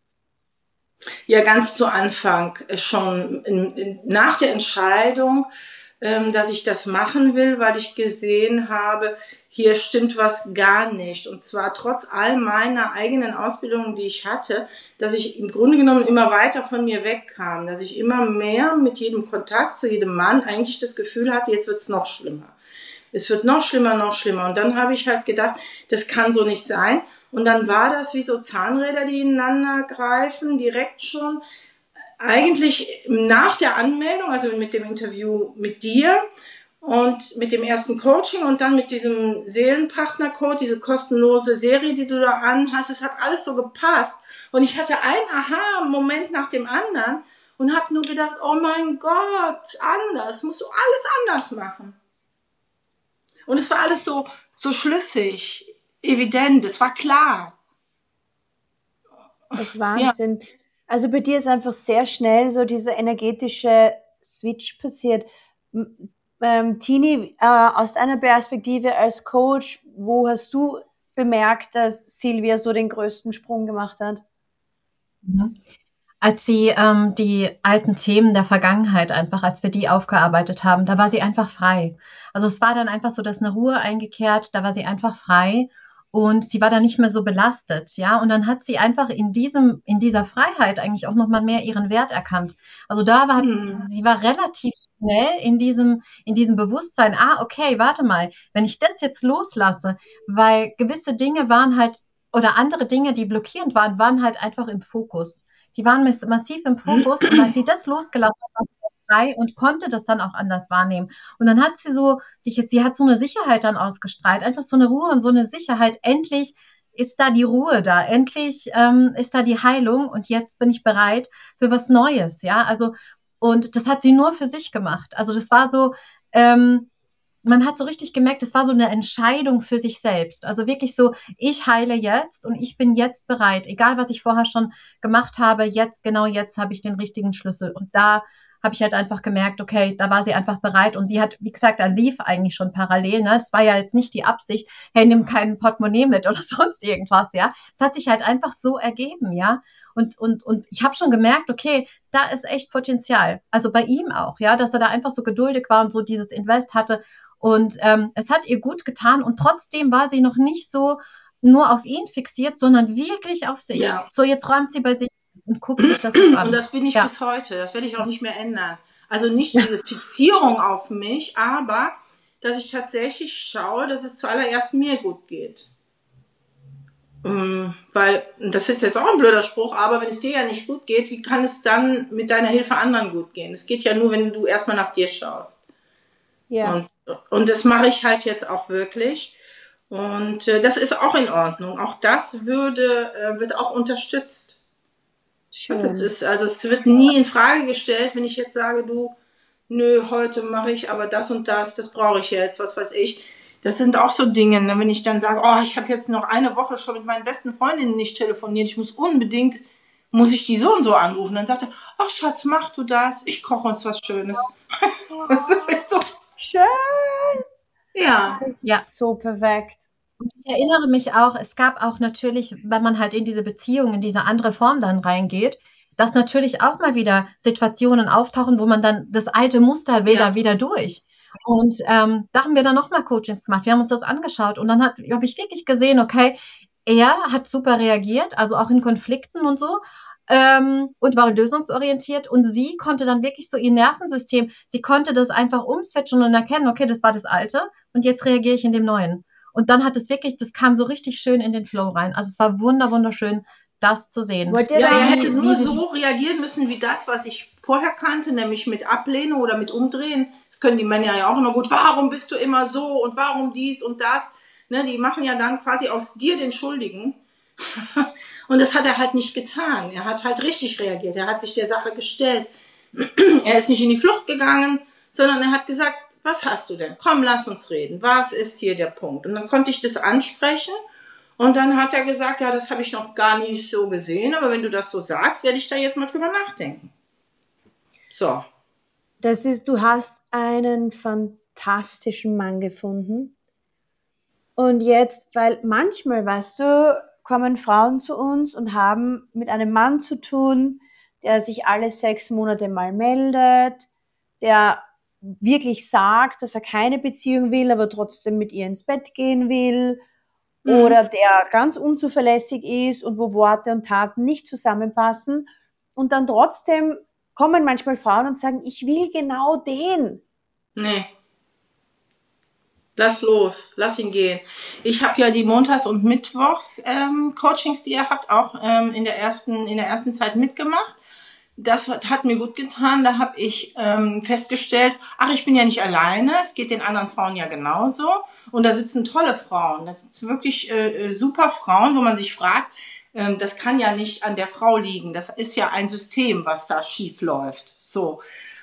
Ja, ganz zu Anfang schon nach der Entscheidung, dass ich das machen will, weil ich gesehen habe, hier stimmt was gar nicht. Und zwar trotz all meiner eigenen Ausbildungen, die ich hatte, dass ich im Grunde genommen immer weiter von mir wegkam, dass ich immer mehr mit jedem Kontakt zu jedem Mann eigentlich das Gefühl hatte, jetzt wird's noch schlimmer. Es wird noch schlimmer, noch schlimmer. Und dann habe ich halt gedacht, das kann so nicht sein. Und dann war das wie so Zahnräder, die ineinander greifen, direkt schon. Eigentlich nach der Anmeldung, also mit dem Interview mit dir, und mit dem ersten Coaching und dann mit diesem Seelenpartner-Code, diese kostenlose Serie, die du da anhast, es hat alles so gepasst. Und ich hatte einen Aha-Moment nach dem anderen und habe nur gedacht, oh mein Gott, anders, musst du alles anders machen. Und es war alles so schlüssig, evident, es war klar. Das ist Wahnsinn. Ja. Also bei dir ist einfach sehr schnell so dieser energetische Switch passiert. Tini, aus deiner Perspektive als Coach, wo hast du bemerkt, dass Silvia so den größten Sprung gemacht hat? Als sie die alten Themen der Vergangenheit einfach, als wir die aufgearbeitet haben, da war sie einfach frei. Also es war dann einfach so, dass eine Ruhe eingekehrt, da war sie einfach frei und sie war dann nicht mehr so belastet, ja. Und dann hat sie einfach in dieser Freiheit eigentlich auch nochmal mehr ihren Wert erkannt. Also da war sie war relativ schnell in diesem Bewusstsein, okay, warte mal, wenn ich das jetzt loslasse, weil gewisse Dinge waren halt, oder andere Dinge, die blockierend waren halt einfach im Fokus. Die waren massiv im Fokus und als sie das losgelassen hat, war sie frei und konnte das dann auch anders wahrnehmen. Und dann hat sie sie hat so eine Sicherheit dann ausgestrahlt, einfach so eine Ruhe und so eine Sicherheit. Endlich ist da die Ruhe da, endlich ist da die Heilung und jetzt bin ich bereit für was Neues, ja. Also, und das hat sie nur für sich gemacht. Also das war so, man hat so richtig gemerkt, es war so eine Entscheidung für sich selbst. Also wirklich so, ich heile jetzt und ich bin jetzt bereit, egal was ich vorher schon gemacht habe, genau jetzt habe ich den richtigen Schlüssel. Und da habe ich halt einfach gemerkt, okay, da war sie einfach bereit und sie hat, wie gesagt, da lief eigentlich schon parallel, ne? Das war ja jetzt nicht die Absicht, hey, nimm kein Portemonnaie mit oder sonst irgendwas, ja. Es hat sich halt einfach so ergeben, ja. Und ich habe schon gemerkt, okay, da ist echt Potenzial. Also bei ihm auch, ja, dass er da einfach so geduldig war und so dieses Invest hatte. Und es hat ihr gut getan und trotzdem war sie noch nicht so nur auf ihn fixiert, sondern wirklich auf sich. Ja. So, jetzt räumt sie bei sich und guckt sich das jetzt an. Und das bin ich bis heute. Das werde ich auch nicht mehr ändern. Also nicht diese Fixierung auf mich, aber dass ich tatsächlich schaue, dass es zuallererst mir gut geht. Weil, das ist jetzt auch ein blöder Spruch, aber wenn es dir ja nicht gut geht, wie kann es dann mit deiner Hilfe anderen gut gehen? Es geht ja nur, wenn du erstmal nach dir schaust. Ja. Und das mache ich halt jetzt auch wirklich. Und das ist auch in Ordnung. Auch das wird auch unterstützt. Schön. Das ist, also es wird nie in Frage gestellt, wenn ich jetzt sage, du, nö, heute mache ich aber das und das brauche ich jetzt, was weiß ich. Das sind auch so Dinge, ne? Wenn ich dann sage, oh, ich habe jetzt noch eine Woche schon mit meinen besten Freundinnen nicht telefoniert, muss ich die so und so anrufen. Dann sagt er, ach Schatz, mach du das, ich koche uns was Schönes. Das ist so schön. Ja. So perfekt. Und ich erinnere mich auch, es gab auch natürlich, wenn man halt in diese Beziehung, in diese andere Form dann reingeht, dass natürlich auch mal wieder Situationen auftauchen, wo man dann das alte Muster wieder durch. Und da haben wir dann nochmal Coachings gemacht. Wir haben uns das angeschaut und dann habe ich wirklich gesehen, okay, er hat super reagiert, also auch in Konflikten und so. Und war lösungsorientiert und sie konnte dann wirklich so ihr Nervensystem, sie konnte das einfach umswitchen und erkennen, okay, das war das Alte und jetzt reagiere ich in dem Neuen. Und dann hat es wirklich, das kam so richtig schön in den Flow rein. Also es war wunderschön, das zu sehen. Ja, er hätte nur so reagieren müssen wie das, was ich vorher kannte, nämlich mit Ablehnung oder mit Umdrehen. Das können die Männer ja auch immer gut. Warum bist du immer so und warum dies und das? Ne, die machen ja dann quasi aus dir den Schuldigen. Und das hat er halt nicht getan. Er hat halt richtig reagiert. Er hat sich der Sache gestellt. Er ist nicht in die Flucht gegangen, sondern er hat gesagt, was hast du denn? Komm, lass uns reden. Was ist hier der Punkt? Und dann konnte ich das ansprechen. Und dann hat er gesagt, ja, das habe ich noch gar nicht so gesehen, aber wenn du das so sagst, werde ich da jetzt mal drüber nachdenken. So. Du hast einen fantastischen Mann gefunden. Und jetzt, weil manchmal, weißt du, kommen Frauen zu uns und haben mit einem Mann zu tun, der sich alle 6 Monate mal meldet, der wirklich sagt, dass er keine Beziehung will, aber trotzdem mit ihr ins Bett gehen will, oder der ganz unzuverlässig ist und wo Worte und Taten nicht zusammenpassen. Und dann trotzdem kommen manchmal Frauen und sagen, ich will genau den. Nee. Lass los, lass ihn gehen. Ich habe ja die Montags- und Mittwochs Coachings, die ihr habt, auch in der ersten Zeit mitgemacht. das hat mir gut getan. Da habe ich festgestellt, ach, ich bin ja nicht alleine. Es geht den anderen Frauen ja genauso. Und da sitzen tolle Frauen. Das sind wirklich super Frauen, wo man sich fragt, das kann ja nicht an der Frau liegen. Das ist ja ein System, was da schief läuft. So.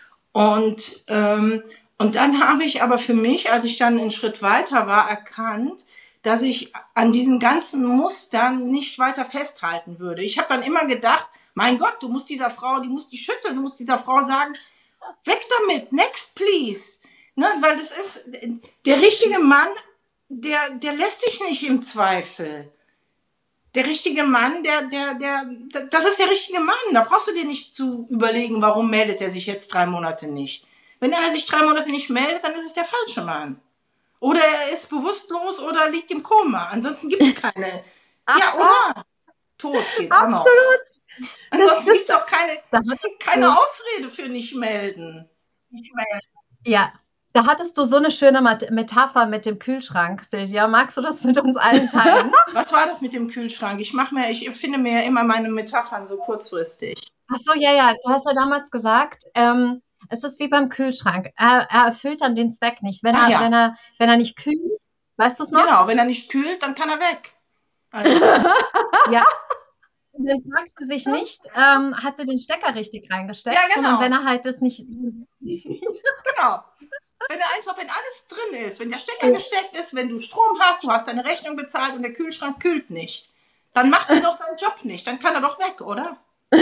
Und dann habe ich aber für mich, als ich dann einen Schritt weiter war, erkannt, dass ich an diesen ganzen Mustern nicht weiter festhalten würde. Ich habe dann immer gedacht, mein Gott, du musst dieser Frau, die musst die schütteln, du musst dieser Frau sagen, weg damit, next please. Ne, weil das ist, der richtige Mann, der lässt sich nicht im Zweifel. Der richtige Mann, das ist der richtige Mann. Da brauchst du dir nicht zu überlegen, warum meldet er sich jetzt 3 Monate nicht. Wenn er sich 3 Monate nicht meldet, dann ist es der falsche Mann. Oder er ist bewusstlos oder liegt im Koma. Ansonsten gibt es keine. Ja, oder? Tod geht auch noch. Absolut. Ansonsten gibt es auch keine Ausrede für nicht melden. Ja, da hattest du so eine schöne Metapher mit dem Kühlschrank, Silvia. Magst du das mit uns allen teilen? Was war das mit dem Kühlschrank? Ich finde mir ja immer meine Metaphern so kurzfristig. Ach so, ja. Du hast ja damals gesagt, es ist wie beim Kühlschrank. Er erfüllt dann den Zweck nicht. Wenn er nicht kühlt, weißt du es noch? Genau, wenn er nicht kühlt, dann kann er weg. Also. Ja. Und dann fragt sie sich nicht, hat sie den Stecker richtig reingesteckt, ja, genau. sondern wenn er halt das nicht. Genau. Wenn alles drin ist, wenn der Stecker gesteckt ist, wenn du Strom hast, du hast deine Rechnung bezahlt und der Kühlschrank kühlt nicht, dann macht er doch seinen Job nicht. Dann kann er doch weg, oder?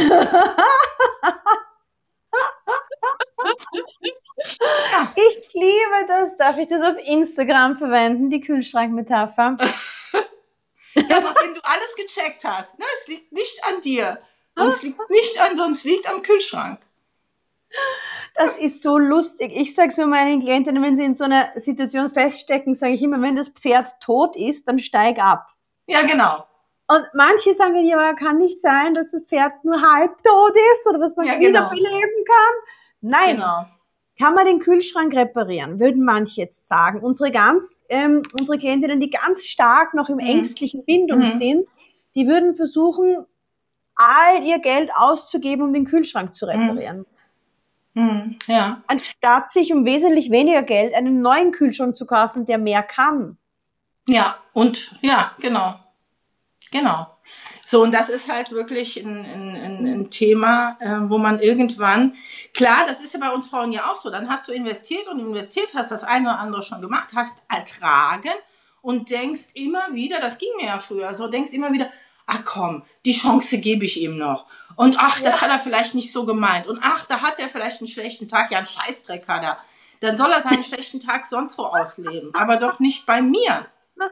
Ja. Ich liebe das. Darf ich das auf Instagram verwenden, die Kühlschrankmetapher? Ja, nachdem du alles gecheckt hast. Ne? Es liegt nicht an dir. Und es liegt nicht an, sonst liegt am Kühlschrank. Das ist so lustig. Ich sage so meinen Klientinnen, wenn sie in so einer Situation feststecken, sage ich immer, wenn das Pferd tot ist, dann steig ab. Ja, genau. Und manche sagen, ja, aber kann nicht sein, dass das Pferd nur halb tot ist oder dass man es wiederbeleben kann. Nein. Genau. Kann man den Kühlschrank reparieren, würden manche jetzt sagen. Unsere Klientinnen, die ganz stark noch im ängstlichen Bindung sind, die würden versuchen, all ihr Geld auszugeben, um den Kühlschrank zu reparieren. Ja. Anstatt sich um wesentlich weniger Geld einen neuen Kühlschrank zu kaufen, der mehr kann. Ja, genau. So, und das ist halt wirklich ein Thema, wo man irgendwann, klar, das ist ja bei uns Frauen ja auch so, dann hast du investiert, hast das eine oder andere schon gemacht, hast ertragen und denkst immer wieder, das ging mir ja früher so, denkst immer wieder, ach komm, die Chance gebe ich ihm noch. Und ach, das hat er vielleicht nicht so gemeint. Und ach, da hat er vielleicht einen schlechten Tag, ja, einen Scheißdreck hat er. Dann soll er seinen schlechten Tag sonst wo ausleben, aber doch nicht bei mir.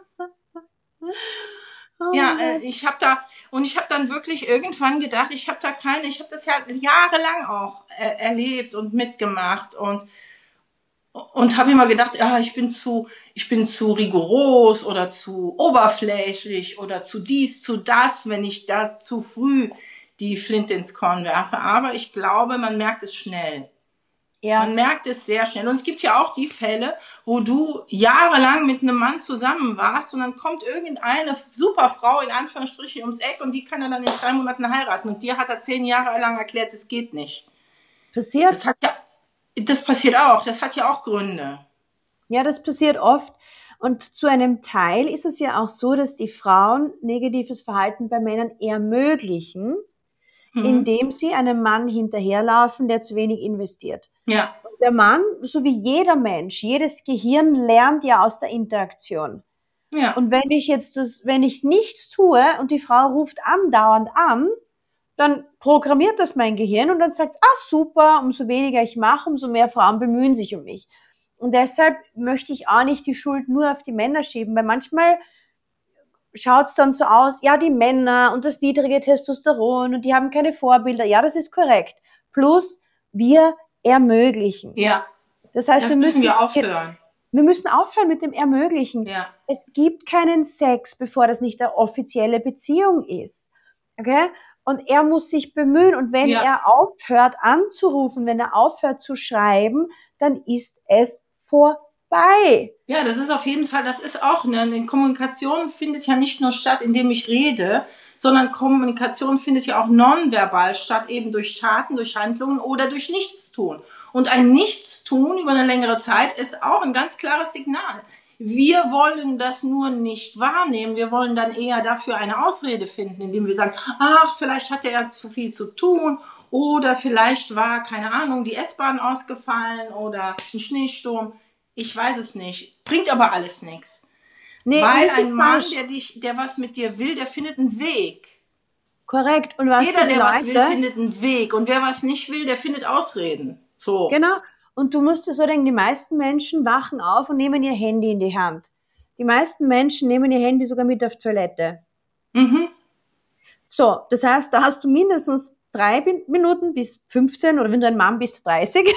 Ja, ich habe dann wirklich irgendwann gedacht, ich habe das ja jahrelang auch erlebt und mitgemacht und habe immer gedacht, ich bin zu rigoros oder zu oberflächlich oder zu dies, zu das, wenn ich da zu früh die Flinte ins Korn werfe. Aber ich glaube, man merkt es schnell. Ja. Man merkt es sehr schnell. Und es gibt ja auch die Fälle, wo du jahrelang mit einem Mann zusammen warst und dann kommt irgendeine super Frau in Anführungsstrichen ums Eck und die kann er dann in 3 Monaten heiraten. Und dir hat er 10 Jahre lang erklärt, das geht nicht. Passiert? Das passiert auch. Das hat ja auch Gründe. Ja, das passiert oft. Und zu einem Teil ist es ja auch so, dass die Frauen negatives Verhalten bei Männern ermöglichen, indem sie einem Mann hinterherlaufen, der zu wenig investiert. Ja. Und der Mann, so wie jeder Mensch, jedes Gehirn lernt ja aus der Interaktion. Ja. Und wenn ich nichts tue und die Frau ruft andauernd an, dann programmiert das mein Gehirn und dann sagt es, super, umso weniger ich mache, umso mehr Frauen bemühen sich um mich. Und deshalb möchte ich auch nicht die Schuld nur auf die Männer schieben, weil manchmal schaut's dann so aus, ja, die Männer und das niedrige Testosteron und die haben keine Vorbilder. Ja, das ist korrekt. Plus, wir ermöglichen. Ja, das heißt, wir müssen aufhören. Wir müssen aufhören mit dem Ermöglichen. Ja. Es gibt keinen Sex, bevor das nicht eine offizielle Beziehung ist. Okay? Und er muss sich bemühen. Und wenn er aufhört anzurufen, wenn er aufhört zu schreiben, dann ist es vorbei. vorbei. Ja, das ist auf jeden Fall, das ist auch, eine Kommunikation findet ja nicht nur statt, indem ich rede, sondern Kommunikation findet ja auch nonverbal statt, eben durch Taten, durch Handlungen oder durch Nichtstun. Und ein Nichtstun über eine längere Zeit ist auch ein ganz klares Signal. Wir wollen das nur nicht wahrnehmen. Wir wollen dann eher dafür eine Ausrede finden, indem wir sagen, ach, vielleicht hatte er zu viel zu tun oder vielleicht war, keine Ahnung, die S-Bahn ausgefallen oder ein Schneesturm. Ich weiß es nicht. Bringt aber alles nichts. Nee, Weil das ein ist Mann, falsch. der was mit dir will, der findet einen Weg. Korrekt. Und weißt du, Jeder, die der was will, Leute, findet einen Weg. Und wer was nicht will, der findet Ausreden. So. genau. Und du musst dir so denken, die meisten Menschen wachen auf und nehmen ihr Handy in die Hand. Die meisten Menschen nehmen ihr Handy sogar mit auf Toilette. Mhm. So, das heißt, da hast du mindestens 3 Minuten bis 15 oder wenn du ein Mann bist, 30,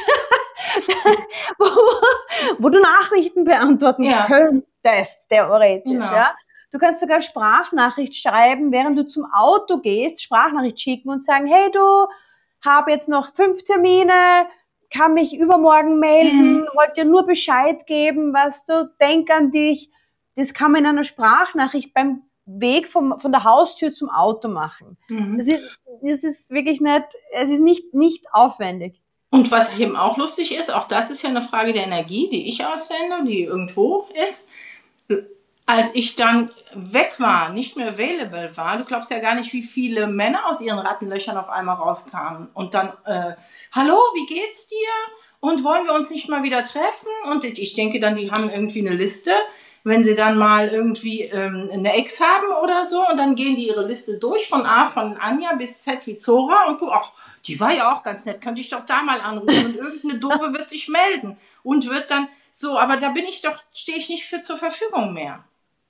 wo, wo du Nachrichten beantworten Ja. könntest, theoretisch. Genau. Ja? Du kannst sogar Sprachnachricht schreiben, während du zum Auto gehst, Sprachnachricht schicken und sagen, hey du, habe jetzt noch 5 Termine, kann mich übermorgen melden, wollte dir nur Bescheid geben, was du, denk an dich. Das kann man in einer Sprachnachricht beim Weg von der Haustür zum Auto machen. Mhm. Das ist wirklich nicht, es ist nicht aufwendig. Und was eben auch lustig ist, auch das ist ja eine Frage der Energie, die ich aussende, die irgendwo ist. Als ich dann weg war, nicht mehr available war, du glaubst ja gar nicht, wie viele Männer aus ihren Rattenlöchern auf einmal rauskamen. Und dann, hallo, wie geht's dir? Und wollen wir uns nicht mal wieder treffen? Und ich denke dann, die haben irgendwie eine Liste, wenn sie dann mal irgendwie eine Ex haben oder so. Und dann gehen die ihre Liste durch von Anja bis Z wie Zora und gucken, ach, die war ja auch ganz nett, könnte ich doch da mal anrufen. Und irgendeine Doofe wird sich melden und wird dann so, aber da stehe ich nicht für zur Verfügung mehr.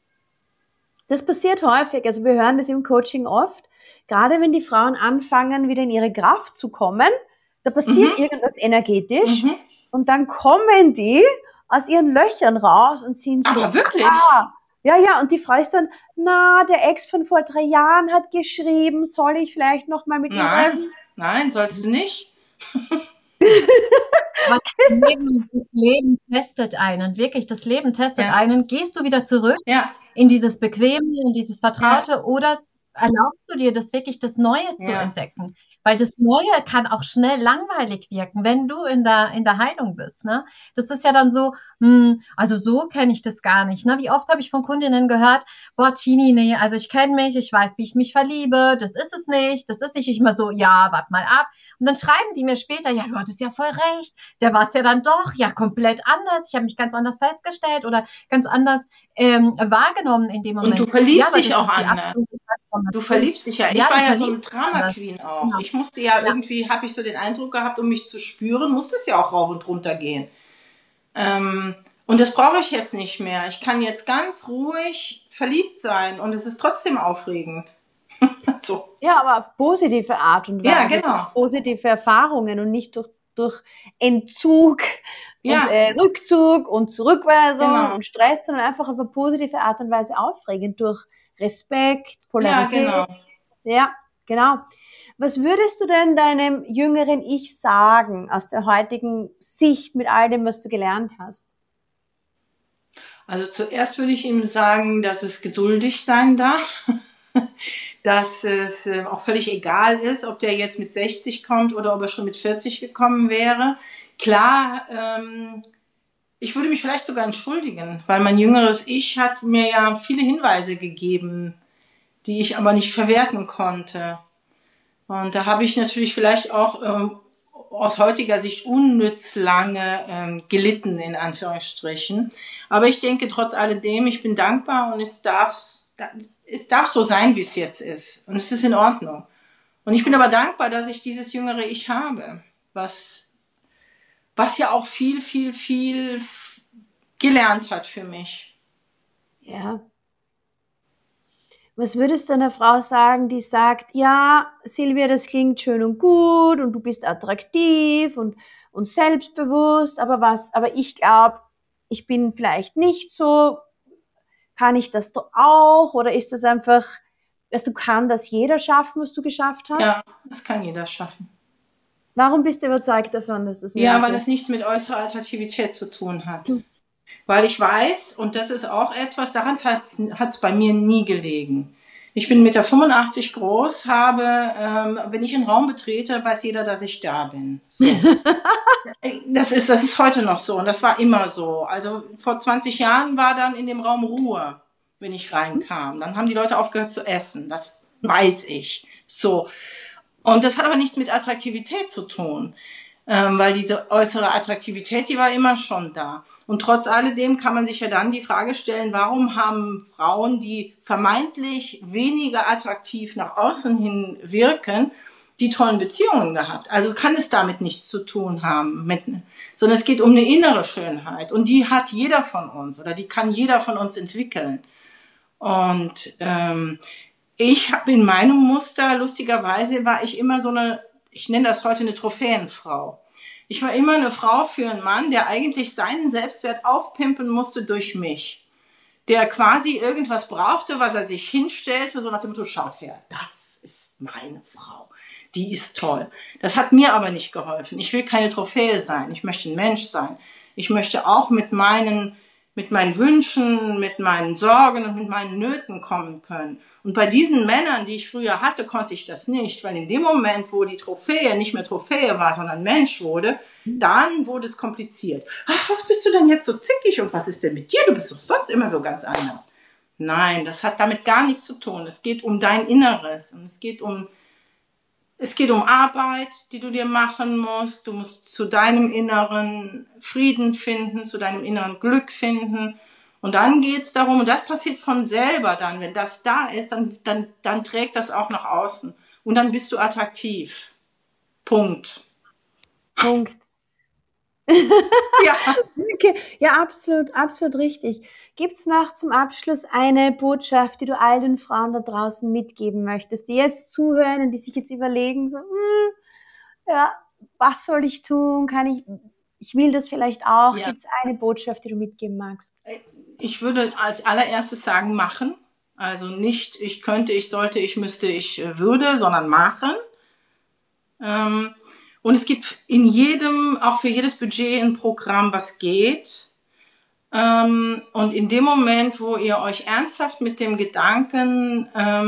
Das passiert häufig. Also wir hören das im Coaching oft. Gerade wenn die Frauen anfangen, wieder in ihre Kraft zu kommen, da passiert irgendwas energetisch und dann kommen die aus ihren Löchern raus und sind so. Aber wirklich? Ja, und die Frau ist dann, der Ex von vor 3 Jahren hat geschrieben, soll ich vielleicht noch mal mit ihm reden? Nein, sollst du nicht. Das Leben testet einen, wirklich, das Leben testet einen. Gehst du wieder zurück in dieses Bequeme, in dieses Vertraute oder erlaubst du dir, das Neue zu entdecken? Weil das Neue kann auch schnell langweilig wirken, wenn du in der Heilung bist. Ne? Das ist ja dann so, also so kenne ich das gar nicht. Ne? Wie oft habe ich von Kundinnen gehört, boah, Tini, nee, also ich kenne mich, ich weiß, wie ich mich verliebe, das ist es nicht. Ich immer so, ja, wart mal ab. Und dann schreiben die mir später, ja, du hattest ja voll recht, der war es ja dann doch, ja, komplett anders. Ich habe mich ganz anders festgestellt oder ganz anders wahrgenommen in dem Moment. Und du verliebst dich auch anders. Du verliebst dich ja. Ich war ja so eine Drama-Queen auch. Ja. Ich musste irgendwie, habe ich so den Eindruck gehabt, um mich zu spüren, musste es ja auch rauf und runter gehen. Und das brauche ich jetzt nicht mehr. Ich kann jetzt ganz ruhig verliebt sein und es ist trotzdem aufregend. So. Ja, aber auf positive Art und Weise. Ja, genau. Positive Erfahrungen und nicht durch Entzug und Rückzug und Zurückweisung und Stress, sondern einfach auf eine positive Art und Weise aufregend durch Respekt, Polarität. Ja, genau. Ja, genau. Was würdest du denn deinem jüngeren Ich sagen aus der heutigen Sicht mit all dem, was du gelernt hast? Also zuerst würde ich ihm sagen, dass es geduldig sein darf, dass es auch völlig egal ist, ob der jetzt mit 60 kommt oder ob er schon mit 40 gekommen wäre. Klar, ich würde mich vielleicht sogar entschuldigen, weil mein jüngeres Ich hat mir ja viele Hinweise gegeben, die ich aber nicht verwerten konnte. Und da habe ich natürlich vielleicht auch aus heutiger Sicht unnütz lange gelitten, in Anführungsstrichen. Aber ich denke trotz alledem, ich bin dankbar und es darf so sein, wie es jetzt ist. Und es ist in Ordnung. Und ich bin aber dankbar, dass ich dieses jüngere Ich habe, was ja auch viel, viel, viel gelernt hat für mich. Ja. Was würdest du einer Frau sagen, die sagt, ja, Silvia, das klingt schön und gut und du bist attraktiv und selbstbewusst, aber ich glaube, ich bin vielleicht nicht so, kann ich das doch auch oder ist das einfach, kann das jeder schaffen, was du geschafft hast? Ja, das kann jeder schaffen. Warum bist du überzeugt davon, dass das möglich ist? Ja, weil das nichts mit äußerer Attraktivität zu tun hat. Weil ich weiß, und das ist auch etwas, daran hat's bei mir nie gelegen. Ich bin 1,85 Meter groß, wenn ich einen Raum betrete, weiß jeder, dass ich da bin. So. Das ist heute noch so und das war immer so. Also vor 20 Jahren war dann in dem Raum Ruhe, wenn ich reinkam. Dann haben die Leute aufgehört zu essen. Das weiß ich. So. Und das hat aber nichts mit Attraktivität zu tun, weil diese äußere Attraktivität, die war immer schon da. Und trotz alledem kann man sich ja dann die Frage stellen, warum haben Frauen, die vermeintlich weniger attraktiv nach außen hin wirken, die tollen Beziehungen gehabt? Also kann es damit nichts zu tun haben, sondern es geht um eine innere Schönheit und die hat jeder von uns oder die kann jeder von uns entwickeln. Und ich habe in meinem Muster, lustigerweise war ich immer so ich nenne das heute eine Trophäenfrau. Ich war immer eine Frau für einen Mann, der eigentlich seinen Selbstwert aufpimpen musste durch mich. Der quasi irgendwas brauchte, was er sich hinstellte, so nach dem Motto, schaut her, das ist meine Frau. Die ist toll. Das hat mir aber nicht geholfen. Ich will keine Trophäe sein. Ich möchte ein Mensch sein. Ich möchte auch mit meinen Wünschen, mit meinen Sorgen und mit meinen Nöten kommen können. Und bei diesen Männern, die ich früher hatte, konnte ich das nicht, weil in dem Moment, wo die Trophäe nicht mehr Trophäe war, sondern Mensch wurde, dann wurde es kompliziert. Ach, was bist du denn jetzt so zickig und was ist denn mit dir? Du bist doch sonst immer so ganz anders. Nein, das hat damit gar nichts zu tun. Es geht um dein Inneres und es geht um Arbeit, die du dir machen musst. Du musst zu deinem inneren Frieden finden, zu deinem inneren Glück finden. Und dann geht's darum, und das passiert von selber dann, wenn das da ist, dann trägt das auch nach außen. Und dann bist du attraktiv. Punkt. Punkt. Ja. Okay. Ja, absolut, absolut richtig. Gibt's noch zum Abschluss eine Botschaft, die du all den Frauen da draußen mitgeben möchtest, die jetzt zuhören und die sich jetzt überlegen, so, ja, was soll ich tun? Ich will das vielleicht auch. Ja. Gibt's eine Botschaft, die du mitgeben magst? Ich würde als allererstes sagen, machen. Also nicht, ich könnte, ich sollte, ich müsste, ich würde, sondern machen. Und es gibt auch für jedes Budget ein Programm, was geht. Und in dem Moment, wo ihr euch ernsthaft mit dem Gedanken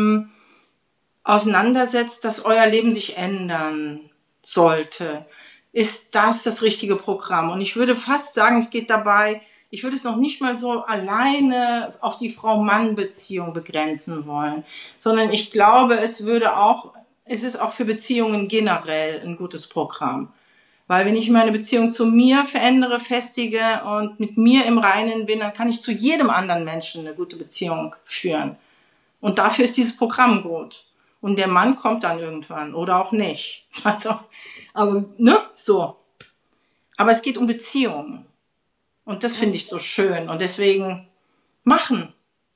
auseinandersetzt, dass euer Leben sich ändern sollte, ist das richtige Programm. Und ich würde fast sagen, ich würde es noch nicht mal so alleine auf die Frau-Mann-Beziehung begrenzen wollen, sondern ich glaube, es ist auch für Beziehungen generell ein gutes Programm. Weil wenn ich meine Beziehung zu mir verändere, festige und mit mir im Reinen bin, dann kann ich zu jedem anderen Menschen eine gute Beziehung führen. Und dafür ist dieses Programm gut. Und der Mann kommt dann irgendwann oder auch nicht. Also, aber, so. Aber es geht um Beziehungen. Und das finde ich so schön. Und deswegen machen.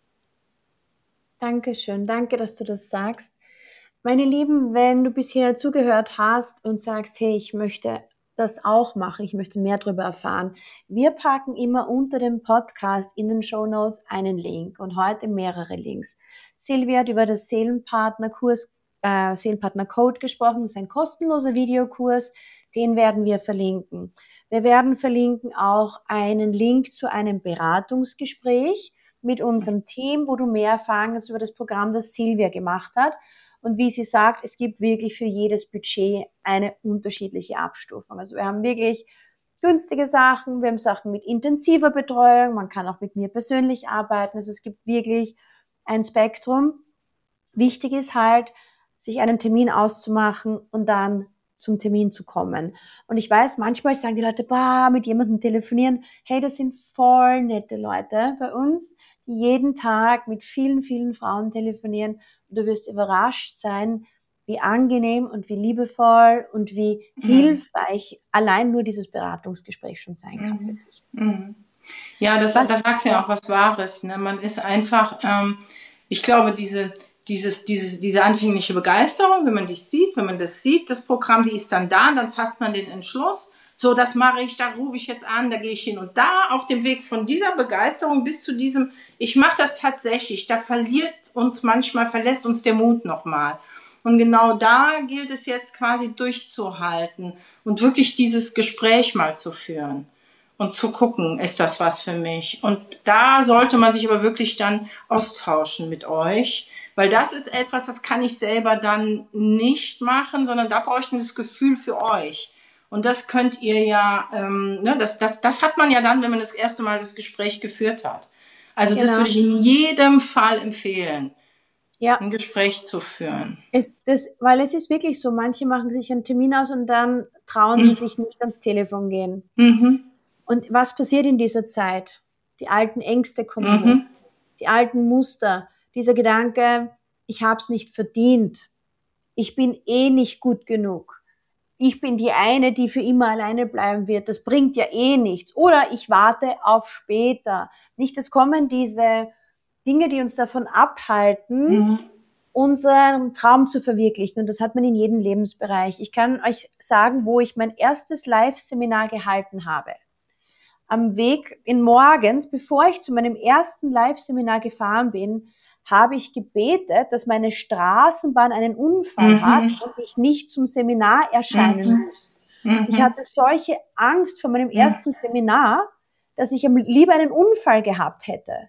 Dankeschön. Danke, dass du das sagst. Meine Lieben, wenn du bisher zugehört hast und sagst, hey, ich möchte das auch machen, ich möchte mehr darüber erfahren. Wir packen immer unter dem Podcast in den Shownotes einen Link und heute mehrere Links. Silvia hat über das Seelenpartner-Kurs, Seelenpartner-Code gesprochen. Das ist ein kostenloser Videokurs, den werden wir verlinken. Wir werden verlinken auch einen Link zu einem Beratungsgespräch mit unserem Team, wo du mehr erfahren kannst über das Programm, das Silvia gemacht hat. Und wie sie sagt, es gibt wirklich für jedes Budget eine unterschiedliche Abstufung. Also wir haben wirklich günstige Sachen, wir haben Sachen mit intensiver Betreuung, man kann auch mit mir persönlich arbeiten. Also es gibt wirklich ein Spektrum. Wichtig ist halt, sich einen Termin auszumachen und dann zum Termin zu kommen. Und ich weiß, manchmal sagen die Leute, mit jemandem telefonieren. Hey, das sind voll nette Leute bei uns, die jeden Tag mit vielen, vielen Frauen telefonieren. Und du wirst überrascht sein, wie angenehm und wie liebevoll und wie hilfreich allein nur dieses Beratungsgespräch schon sein kann für dich. Ja, das sagst du ja auch was Wahres. Ne? Man ist einfach, ich glaube, diese anfängliche Begeisterung, wenn man das sieht, das Programm, die ist dann da, dann fasst man den Entschluss, so, das mache ich, da rufe ich jetzt an, da gehe ich hin. Und da auf dem Weg von dieser Begeisterung bis zu diesem, ich mache das tatsächlich, da verlässt uns der Mut nochmal. Und genau da gilt es jetzt quasi durchzuhalten und wirklich dieses Gespräch mal zu führen. und zu gucken, ist das was für mich? Und da sollte man sich aber wirklich dann austauschen mit euch, weil das ist etwas, das kann ich selber dann nicht machen, sondern da brauche ich das Gefühl für euch. Und das könnt ihr ja, das hat man ja dann, wenn man das erste Mal das Gespräch geführt hat. Also das würde ich in jedem Fall empfehlen, ein Gespräch zu führen. Weil es ist wirklich so, manche machen sich einen Termin aus und dann trauen sie sich nicht ans Telefon gehen. Und was passiert in dieser Zeit? Die alten Ängste kommen hoch, die alten Muster, dieser Gedanke, ich habe es nicht verdient, ich bin eh nicht gut genug, ich bin die eine, die für immer alleine bleiben wird, das bringt ja eh nichts. Oder ich warte auf später. Nicht, es kommen diese Dinge, die uns davon abhalten, unseren Traum zu verwirklichen. Und das hat man in jedem Lebensbereich. Ich kann euch sagen, wo ich mein erstes Live-Seminar gehalten habe. Am Weg morgens, bevor ich zu meinem ersten Live-Seminar gefahren bin, habe ich gebetet, dass meine Straßenbahn einen Unfall hat und ich nicht zum Seminar erscheinen muss. Ich hatte solche Angst vor meinem ersten Seminar, dass ich lieber einen Unfall gehabt hätte.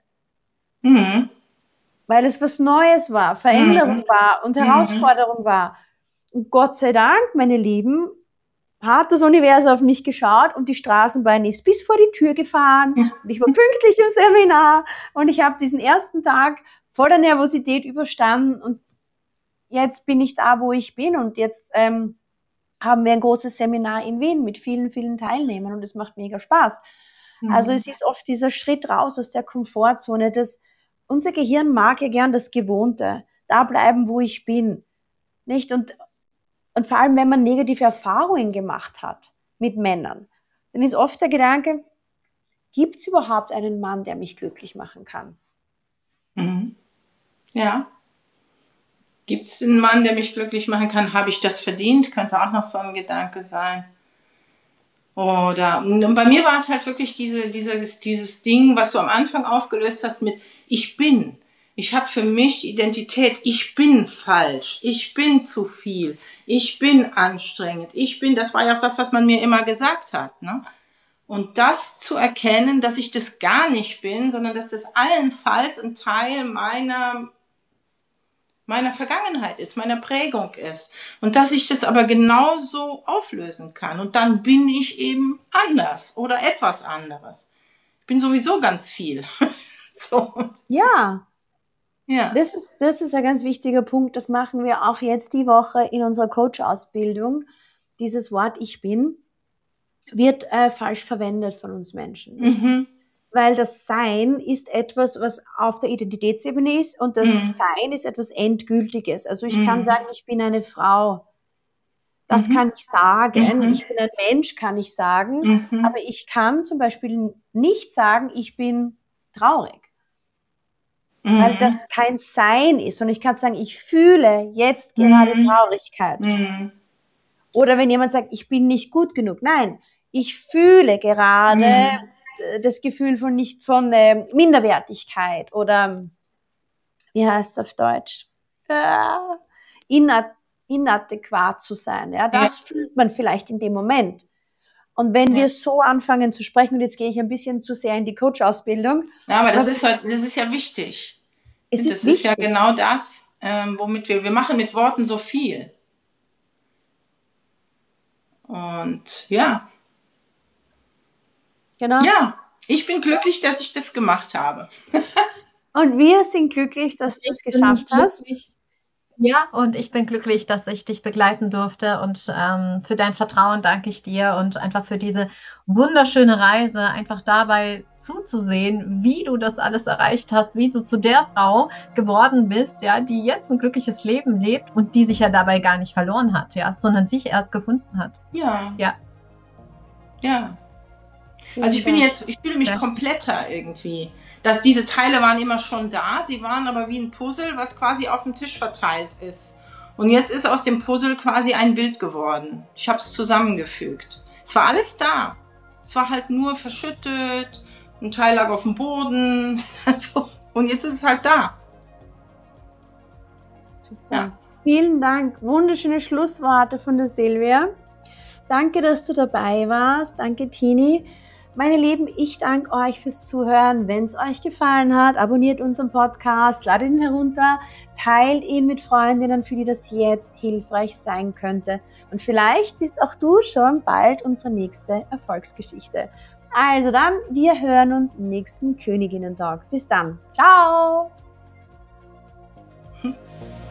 Weil es was Neues war, Veränderung war und Herausforderung war. Und Gott sei Dank, meine Lieben, hat das Universum auf mich geschaut und die Straßenbahn ist bis vor die Tür gefahren und ich war pünktlich im Seminar und ich habe diesen ersten Tag voller Nervosität überstanden und jetzt bin ich da, wo ich bin und jetzt haben wir ein großes Seminar in Wien mit vielen, vielen Teilnehmern und es macht mega Spaß. Also es ist oft dieser Schritt raus aus der Komfortzone, unser Gehirn mag ja gern das Gewohnte, da bleiben, wo ich bin, nicht? Und vor allem, wenn man negative Erfahrungen gemacht hat mit Männern, dann ist oft der Gedanke, gibt es überhaupt einen Mann, der mich glücklich machen kann? Ja. Gibt es einen Mann, der mich glücklich machen kann? Habe ich das verdient? Könnte auch noch so ein Gedanke sein. Und bei mir war es halt wirklich dieses Ding, was du am Anfang aufgelöst hast mit ich bin. Ich habe für mich die Identität, ich bin falsch, ich bin zu viel, ich bin anstrengend, das war ja auch das, was man mir immer gesagt hat, ne? Und das zu erkennen, dass ich das gar nicht bin, sondern dass das allenfalls ein Teil meiner Vergangenheit ist, meiner Prägung ist. Und dass ich das aber genauso auflösen kann. Und dann bin ich eben anders oder etwas anderes. Ich bin sowieso ganz viel. So. Ja. Das ist ein ganz wichtiger Punkt. Das machen wir auch jetzt die Woche in unserer Coach-Ausbildung. Dieses Wort Ich bin wird falsch verwendet von uns Menschen. Weil das Sein ist etwas, was auf der Identitätsebene ist und das Sein ist etwas Endgültiges. Also ich kann sagen, ich bin eine Frau. Das kann ich sagen. Ich bin ein Mensch, kann ich sagen. Aber ich kann zum Beispiel nicht sagen, ich bin traurig. Weil das kein Sein ist. Und ich kann sagen, ich fühle jetzt gerade Traurigkeit. Oder wenn jemand sagt, ich bin nicht gut genug. Nein, ich fühle gerade das Gefühl von Minderwertigkeit oder wie heißt es auf Deutsch? Inadäquat zu sein. Ja, das fühlt man vielleicht in dem Moment. Und wenn wir so anfangen zu sprechen, und jetzt gehe ich ein bisschen zu sehr in die Coach-Ausbildung. Ja, aber das ist ja wichtig. Das ist ja genau das, womit wir machen mit Worten so viel. Und ja. Genau. Ja, ich bin glücklich, dass ich das gemacht habe. Und wir sind glücklich, dass du es geschafft hast. Ja, und ich bin glücklich, dass ich dich begleiten durfte und für dein Vertrauen danke ich dir und einfach für diese wunderschöne Reise, einfach dabei zuzusehen, wie du das alles erreicht hast, wie du zu der Frau geworden bist, ja, die jetzt ein glückliches Leben lebt und die sich ja dabei gar nicht verloren hat, ja, sondern sich erst gefunden hat. Ja. Also ich fühle mich kompletter irgendwie. Dass diese Teile waren immer schon da, sie waren aber wie ein Puzzle, was quasi auf dem Tisch verteilt ist. Und jetzt ist aus dem Puzzle quasi ein Bild geworden. Ich habe es zusammengefügt. Es war alles da. Es war halt nur verschüttet, ein Teil lag auf dem Boden. Und jetzt ist es halt da. Super. Ja. Vielen Dank. Wunderschöne Schlussworte von der Silvia. Danke, dass du dabei warst. Danke, Tini. Meine Lieben, ich danke euch fürs Zuhören. Wenn es euch gefallen hat, abonniert unseren Podcast, ladet ihn herunter, teilt ihn mit Freundinnen, für die das jetzt hilfreich sein könnte. Und vielleicht bist auch du schon bald unsere nächste Erfolgsgeschichte. Also dann, wir hören uns im nächsten Königinnen-Talk. Bis dann. Ciao!